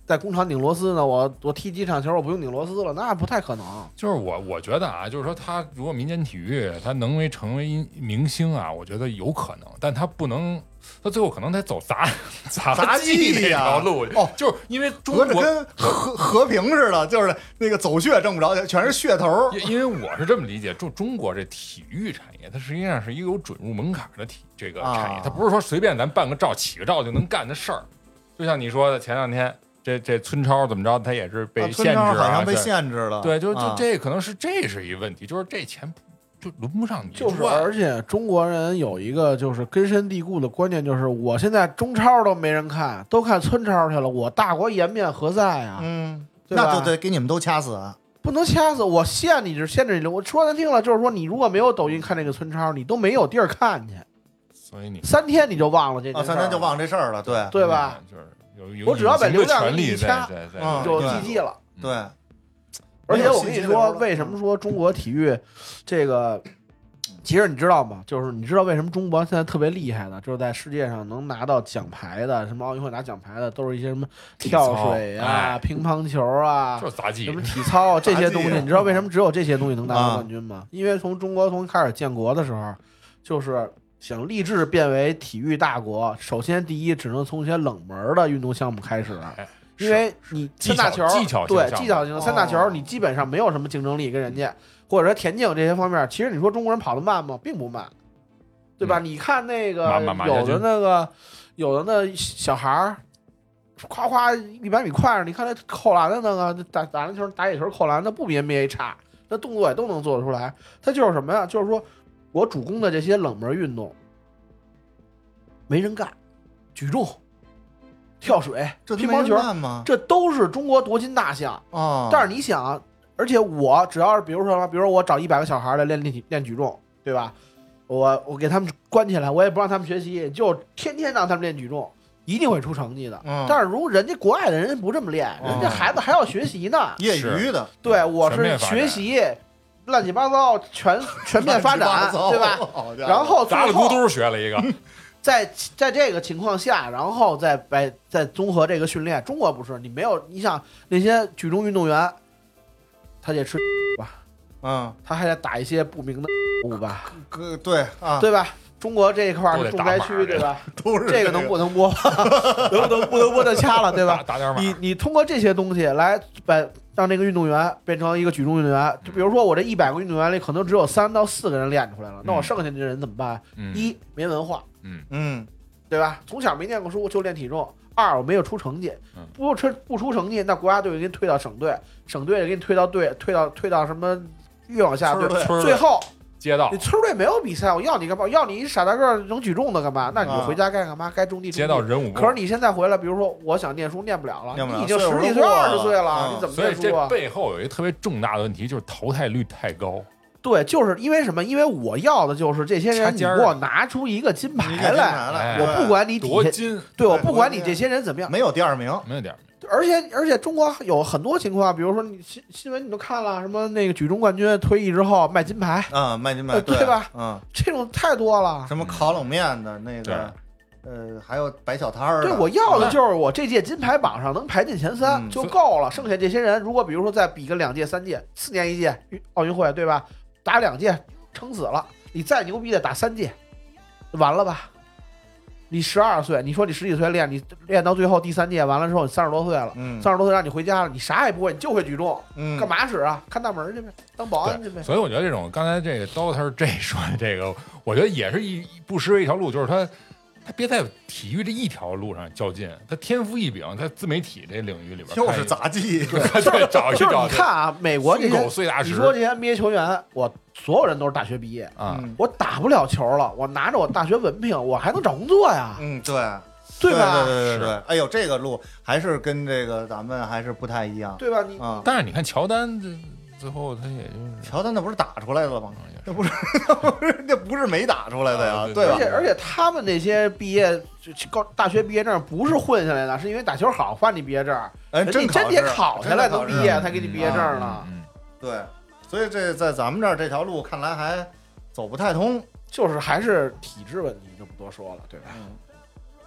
在工厂拧螺丝呢，我我踢几场球我不用拧螺丝了，那不太可能。 就是我我觉得啊，就是说他如果民间体育他能为成为明星啊，我觉得有可能，但他不能，他最后可能得走杂杂杂技那条路。 哦， 就是因为中国合着跟和和平似的，就是那个走穴挣不着，全是噱头。 因因为我是这么理解，中中国这体育产业，它实际上是一个有准入门槛的体这个产业， 啊它不是说随便咱办个照起个照就能干的事儿。就像你说的，前两天这这村超怎么着，它也是被限制、啊啊、好像被限制了。 对，就就啊、 这可能是这是一个问题，就是这钱就轮不上你赚。 就是而且中国人有一个就是根深蒂固的观念，就是我现在中超都没人看，都看村超去了，我大国颜面何在啊？ 嗯， 对吧那就得给你们都掐死。 不能掐死我，限你是限制你。我说难听了，就是说你如果没有抖音看这个村超，你都没有地儿看去。 所以你三天你就忘了这件啊，三天就忘这事儿了，对对吧？ 就是有有我只要把流量权利一掐， 在在嗯就 G G 了。 对， 而且我跟你说，为什么说中国体育这个？其实你知道吗？就是你知道为什么中国现在特别厉害的，就是在世界上能拿到奖牌的，什么奥运会拿奖牌的，都是一些什么跳水啊、 哎、 乒乓球啊， 就是杂技， 什么体操这些东西。你知道为什么只有这些东西能拿到冠军吗？啊、因为从中国从开始建国的时候，就是想立志变为体育大国，首先第一只能从一些冷门的运动项目开始。 哎因为你三大球， 技巧对技巧型三大球，你基本上没有什么竞争力跟人家，或者说田径这些方面，其实你说中国人跑得慢吗？并不慢，对吧？ 嗯、 你看那个有的那个有的那小孩儿，夸夸一百米快上，你看那扣篮的那个打打篮球、打野球扣篮，那不比 N B A 差，那动作也都能做得出来。他就是什么呀？就是说我主攻的这些冷门运动没人干，举重。跳水、乒乓球，这都是中国夺金大项哦。 但是你想，而且我只要是比如说，比如说我找一百个小孩来练练练举重，对吧？我我给他们关起来，我也不让他们学习，就天天让他们练举重，一定会出成绩的。 嗯、 但是如果人家国外的人不这么练，人家孩子还要学习呢， 业余的。 对，我是学习。乱七八糟，全全面发展，对吧？然后打了咕嘟学了一个。 在在这个情况下，然后再再再综合这个训练，中国不是你没有，你想那些举重运动员，他得吃吧， 嗯， 他还得打一些不明的物吧， 呃，对啊， 对吧？中国这一块是重灾区，对吧？ 都是这个能不能播？能不能不能播的掐了，对吧？ 打点码。 你你通过这些东西来把让这个运动员变成一个举重运动员，就比如说我这一百个运动员里，可能只有三到四个人练出来了，那我剩下的人怎么办？一没文化。 嗯嗯，对吧？从小没念过书就练体重。二，我没有出成绩，不出不出成绩，那国家队给你推到省队，省队给你推到队，推到推到什么越往下队，最后街道。 你村队没有比赛，我要你干嘛？我要你一傻大个能举重的干嘛？那你就回家该干嘛？该种地。 街道人武。 可是你现在回来，比如说我想念书念不了了，你已经十几岁、二十岁了，你怎么念书啊？ 所以这背后有一个特别重大的问题，就是淘汰率太高。 对，就是因为什么？因为我要的就是这些人，你给我拿出一个金牌来，我不管你夺金， 对我不管你这些人怎么样， 没有第二名， 没有第二名。 而且而且，中国有很多情况，比如说你新新闻你都看了，什么那个举重冠军退役之后卖金牌啊，卖金牌， 对吧？ 嗯， 这种太多了。 什么烤冷面的那个，呃，还有摆小摊儿。 对，我要的就是我这届金牌榜上能排进前三就够了。剩下这些人，如果比如说再比个两届、三届、四年一届奥运会，对吧？打两届。撑死了，你再牛逼的打三届，完了吧？你十二岁，你说你十几岁练，你练到最后第三届完了之后，你三十多岁了， 嗯， 三十多岁让你回家了，你啥也不会，你就会举重， 嗯， 干嘛使啊？看大门去呗，当保安去呗。 所以我觉得这种刚才这个刀他是这说的这个，我觉得也是一不失为一条路，就是他。他别在体育这一条路上较劲，他天赋异禀，他自媒体这领域里边就是杂技， 对，找一找。 你看啊，美国这些， 碎大石， 你说这些 N B A 球员，我所有人都是大学毕业啊， 我打不了球了，我拿着我大学文凭，我还能找工作呀。 嗯，对， 对吧？ 对对对对，哎呦，这个路还是跟这个咱们还是不太一样， 对吧？你啊， 但是你看乔丹这。最后他也就是乔丹，那不是打出来的吗？那不是，那不是没打出来的呀，对吧？ 而且而且他们那些毕业高大学毕业证不是混下来的，是因为打球好发你毕业证， 哎， 你真得考下来能毕业才给你毕业证呢。 对，所以这在咱们这儿这条路看来还走不太通， 就是还是体制问题，就不多说了，对吧？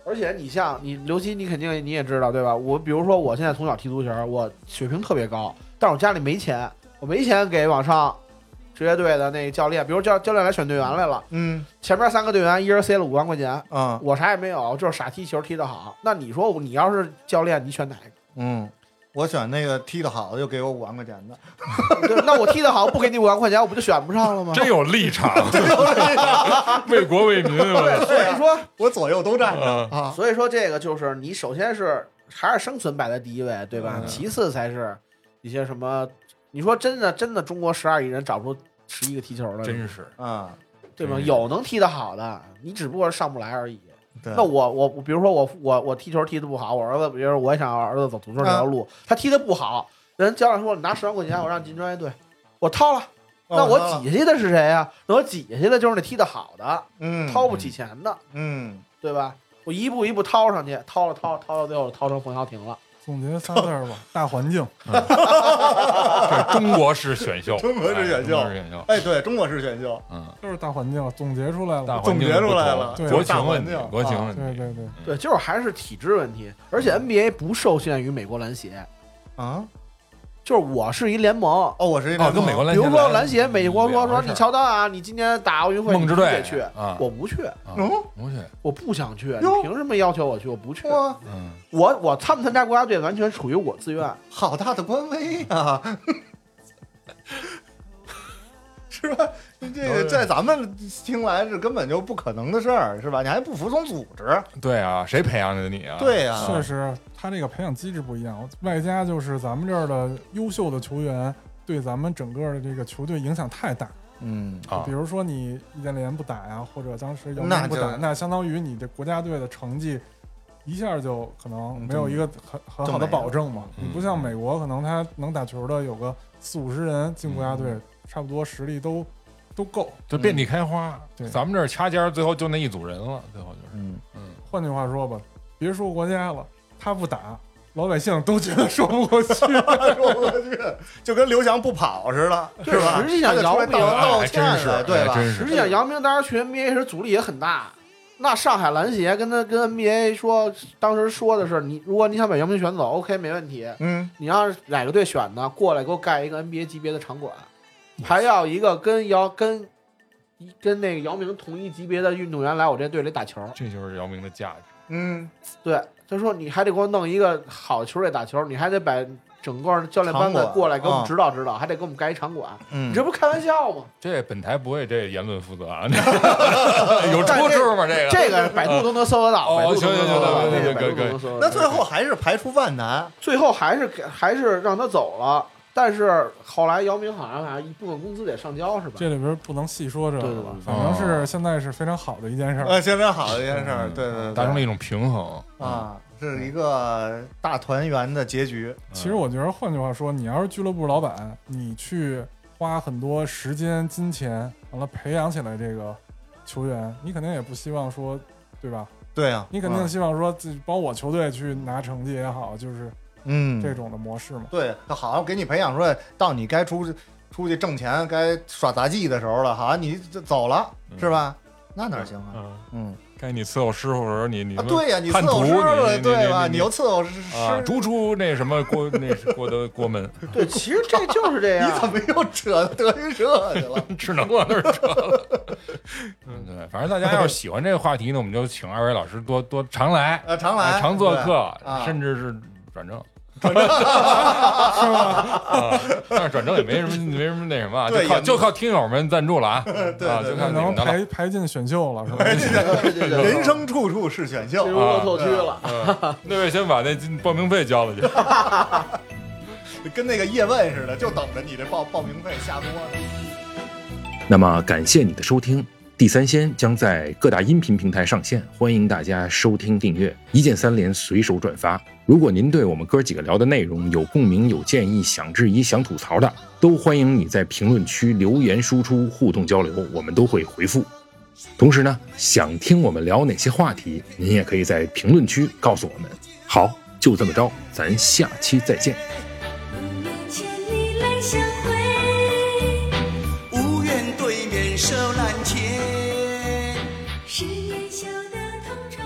而且你像你刘鑫，你肯定你也知道对吧？我比如说我现在从小踢足球，我水平特别高，但是我家里没钱，我没钱给往上职业队的那个教练，比如教教练来选队员来了， 嗯， 前面三个队员一人塞了五万块钱， 啊， 我啥也没有，就是傻踢球踢得好。那你说你要是教练，你选哪个？ 嗯，我选那个踢得好的，就给我五万块钱的。 对，那我踢得好，不给你五万块钱，我不就选不上了吗？ 真有立场，为国为民。 对，所以说我左右都站着嗯啊。 所以说这个就是你首先是还是生存摆在第一位，对吧？ 嗯其次才是一些什么，你说真的真的中国十二亿人找不出十一个踢球的， 真是啊， 对吧？ 真是有能踢得好的，你只不过是上不来而已。 对， 那我我比如说我我我踢球踢得不好，我儿子比如说我也想让儿子走足球这条路，他踢得不好，人教练说你拿十万块钱我让你进专业队，我掏了。那我挤下去的是谁呀、啊？那我挤下去的就是那踢得好的， 嗯， 掏不起钱的， 嗯， 对吧？我一步一步掏上去，掏了掏掏到最后掏成冯潇霆了。 总结仨字儿吧，大环境。 这中国式选秀， 中国式选秀哎中国式选秀， 哎，对，中国式选秀， 嗯， 就是大环境，总结出来了。 大环境总结出来了对国情问题大环境，啊国情问题， 对对对， 对，就是还是体制问题，而且 N B A 不受限于美国篮协， 啊， 就是我是一联盟。 哦，我是一哦，跟美国篮协比如说篮协，美国说说你两回事乔丹啊，你今年打奥运会梦之队你得去啊， 我不去， 啊嗯不去， 我不想去，你哟凭什么要求我去？我不去， 哇， 嗯， 我我参不参加国家队完全属于我自愿。 好大的官威啊！是吧？这个在咱们听来是根本就不可能的事儿，是吧？你还不服从组织？ 对啊，谁培养的你啊？ 对呀、 确实，他这个培养机制不一样，外加就是咱们这儿的优秀的球员对咱们整个的这个球队影响太大。 嗯啊比如说你易建联不打呀，或者当时姚那就明不打，那相当于你这国家队的成绩一下就可能没有一个很很好的保证嘛。 嗯你不像美国，可能他能打球的有个四五十人进国家队，差不多实力都都够。 就遍地开花。 对咱们这儿掐尖儿，最后就那一组人了，最后就是， 嗯， 嗯， 换句话说吧，别说国家了，他不打，老百姓都觉得说不过去。 说不过去，就跟刘翔不跑似的， 对是吧？ 实际上他就出来姚明道道还歉真是来，对吧？ 还真是实际上，姚明当时去 N B A 时阻力也很大。那上海篮协跟他跟 N B A 说，当时说的是你，如果你想把姚明选走 ，OK 没问题。 嗯， 你让哪个队选呢？过来给我盖一个 N B A 级别的场馆，还要一个跟姚跟跟那个姚明同一级别的运动员来我这队里打球。 这就是姚明的价值。 嗯， 对，他说你还得给我弄一个好的球队打球，你还得把整个教练班子场馆过来给我们啊指导指导，还得给我们盖一场馆。 嗯你这不是开玩笑吗？ 这本台不为这言论负责啊，有出处吗？这个这个百度都能搜得到， 哦百度都能搜得到， 行行行这个百可以可以度都能搜得到。 那最后还是排除万难。 最后还是给还是让他走了，但是后来姚明好像好像一部分工资得上交是吧？ 这里边不能细说这个对对对了，反正是现在是非常好的一件事儿。 呃，非常好的一件事儿， 嗯对对对， 达成了一种平衡。 啊，是一个大团圆的结局。 其实我觉得，换句话说，你要是俱乐部老板，你去花很多时间、金钱，完了培养起来这个球员，你肯定也不希望说，对吧？ 对啊， 你肯定希望说，自己帮我球队去拿成绩也好，就是嗯， 这种的模式嘛。 对，他好像给你培养出来，到你该出去出去挣钱、该耍杂技的时候了，好像你就走了，是吧？那哪行啊？ 嗯， 嗯， 该你伺候师傅的时候，你你啊，对呀，你叛徒伺候师了， 你对吧？ 你你又伺候师啊， 师， 逐出那什么郭那是郭德郭门， 对，其实这就是这样。 你怎么又扯德云社去了？ 只能往那儿扯了。嗯，对，反正大家要是喜欢这个话题呢，我们就请二位老师多多常来， 呃，常来， 哎常做客， 啊甚至是转正。是吧？啊，但是转正也没什么，没什么那什么啊，就靠对也就靠听友们赞助了啊， 对啊，就靠你能们的了。 排排进选秀了，是吧？ 对对对， 人生处处是选秀进入乐透区了。 嗯，那位先把那报名费交了去。 跟那个叶问似的，就等着你这报报名费下播呢。 那么感谢你的收听，地三鲜将在各大音频平台上线，欢迎大家收听订阅，一键三连，随手转发。如果您对我们哥几个聊的内容有共鸣、有建议、想质疑、想吐槽的，都欢迎你在评论区留言输出，互动交流，我们都会回复。同时呢，想听我们聊哪些话题，您也可以在评论区告诉我们。好，就这么着，咱下期再见。 千里来相会，无缘对面手难牵，誓言笑得同窗。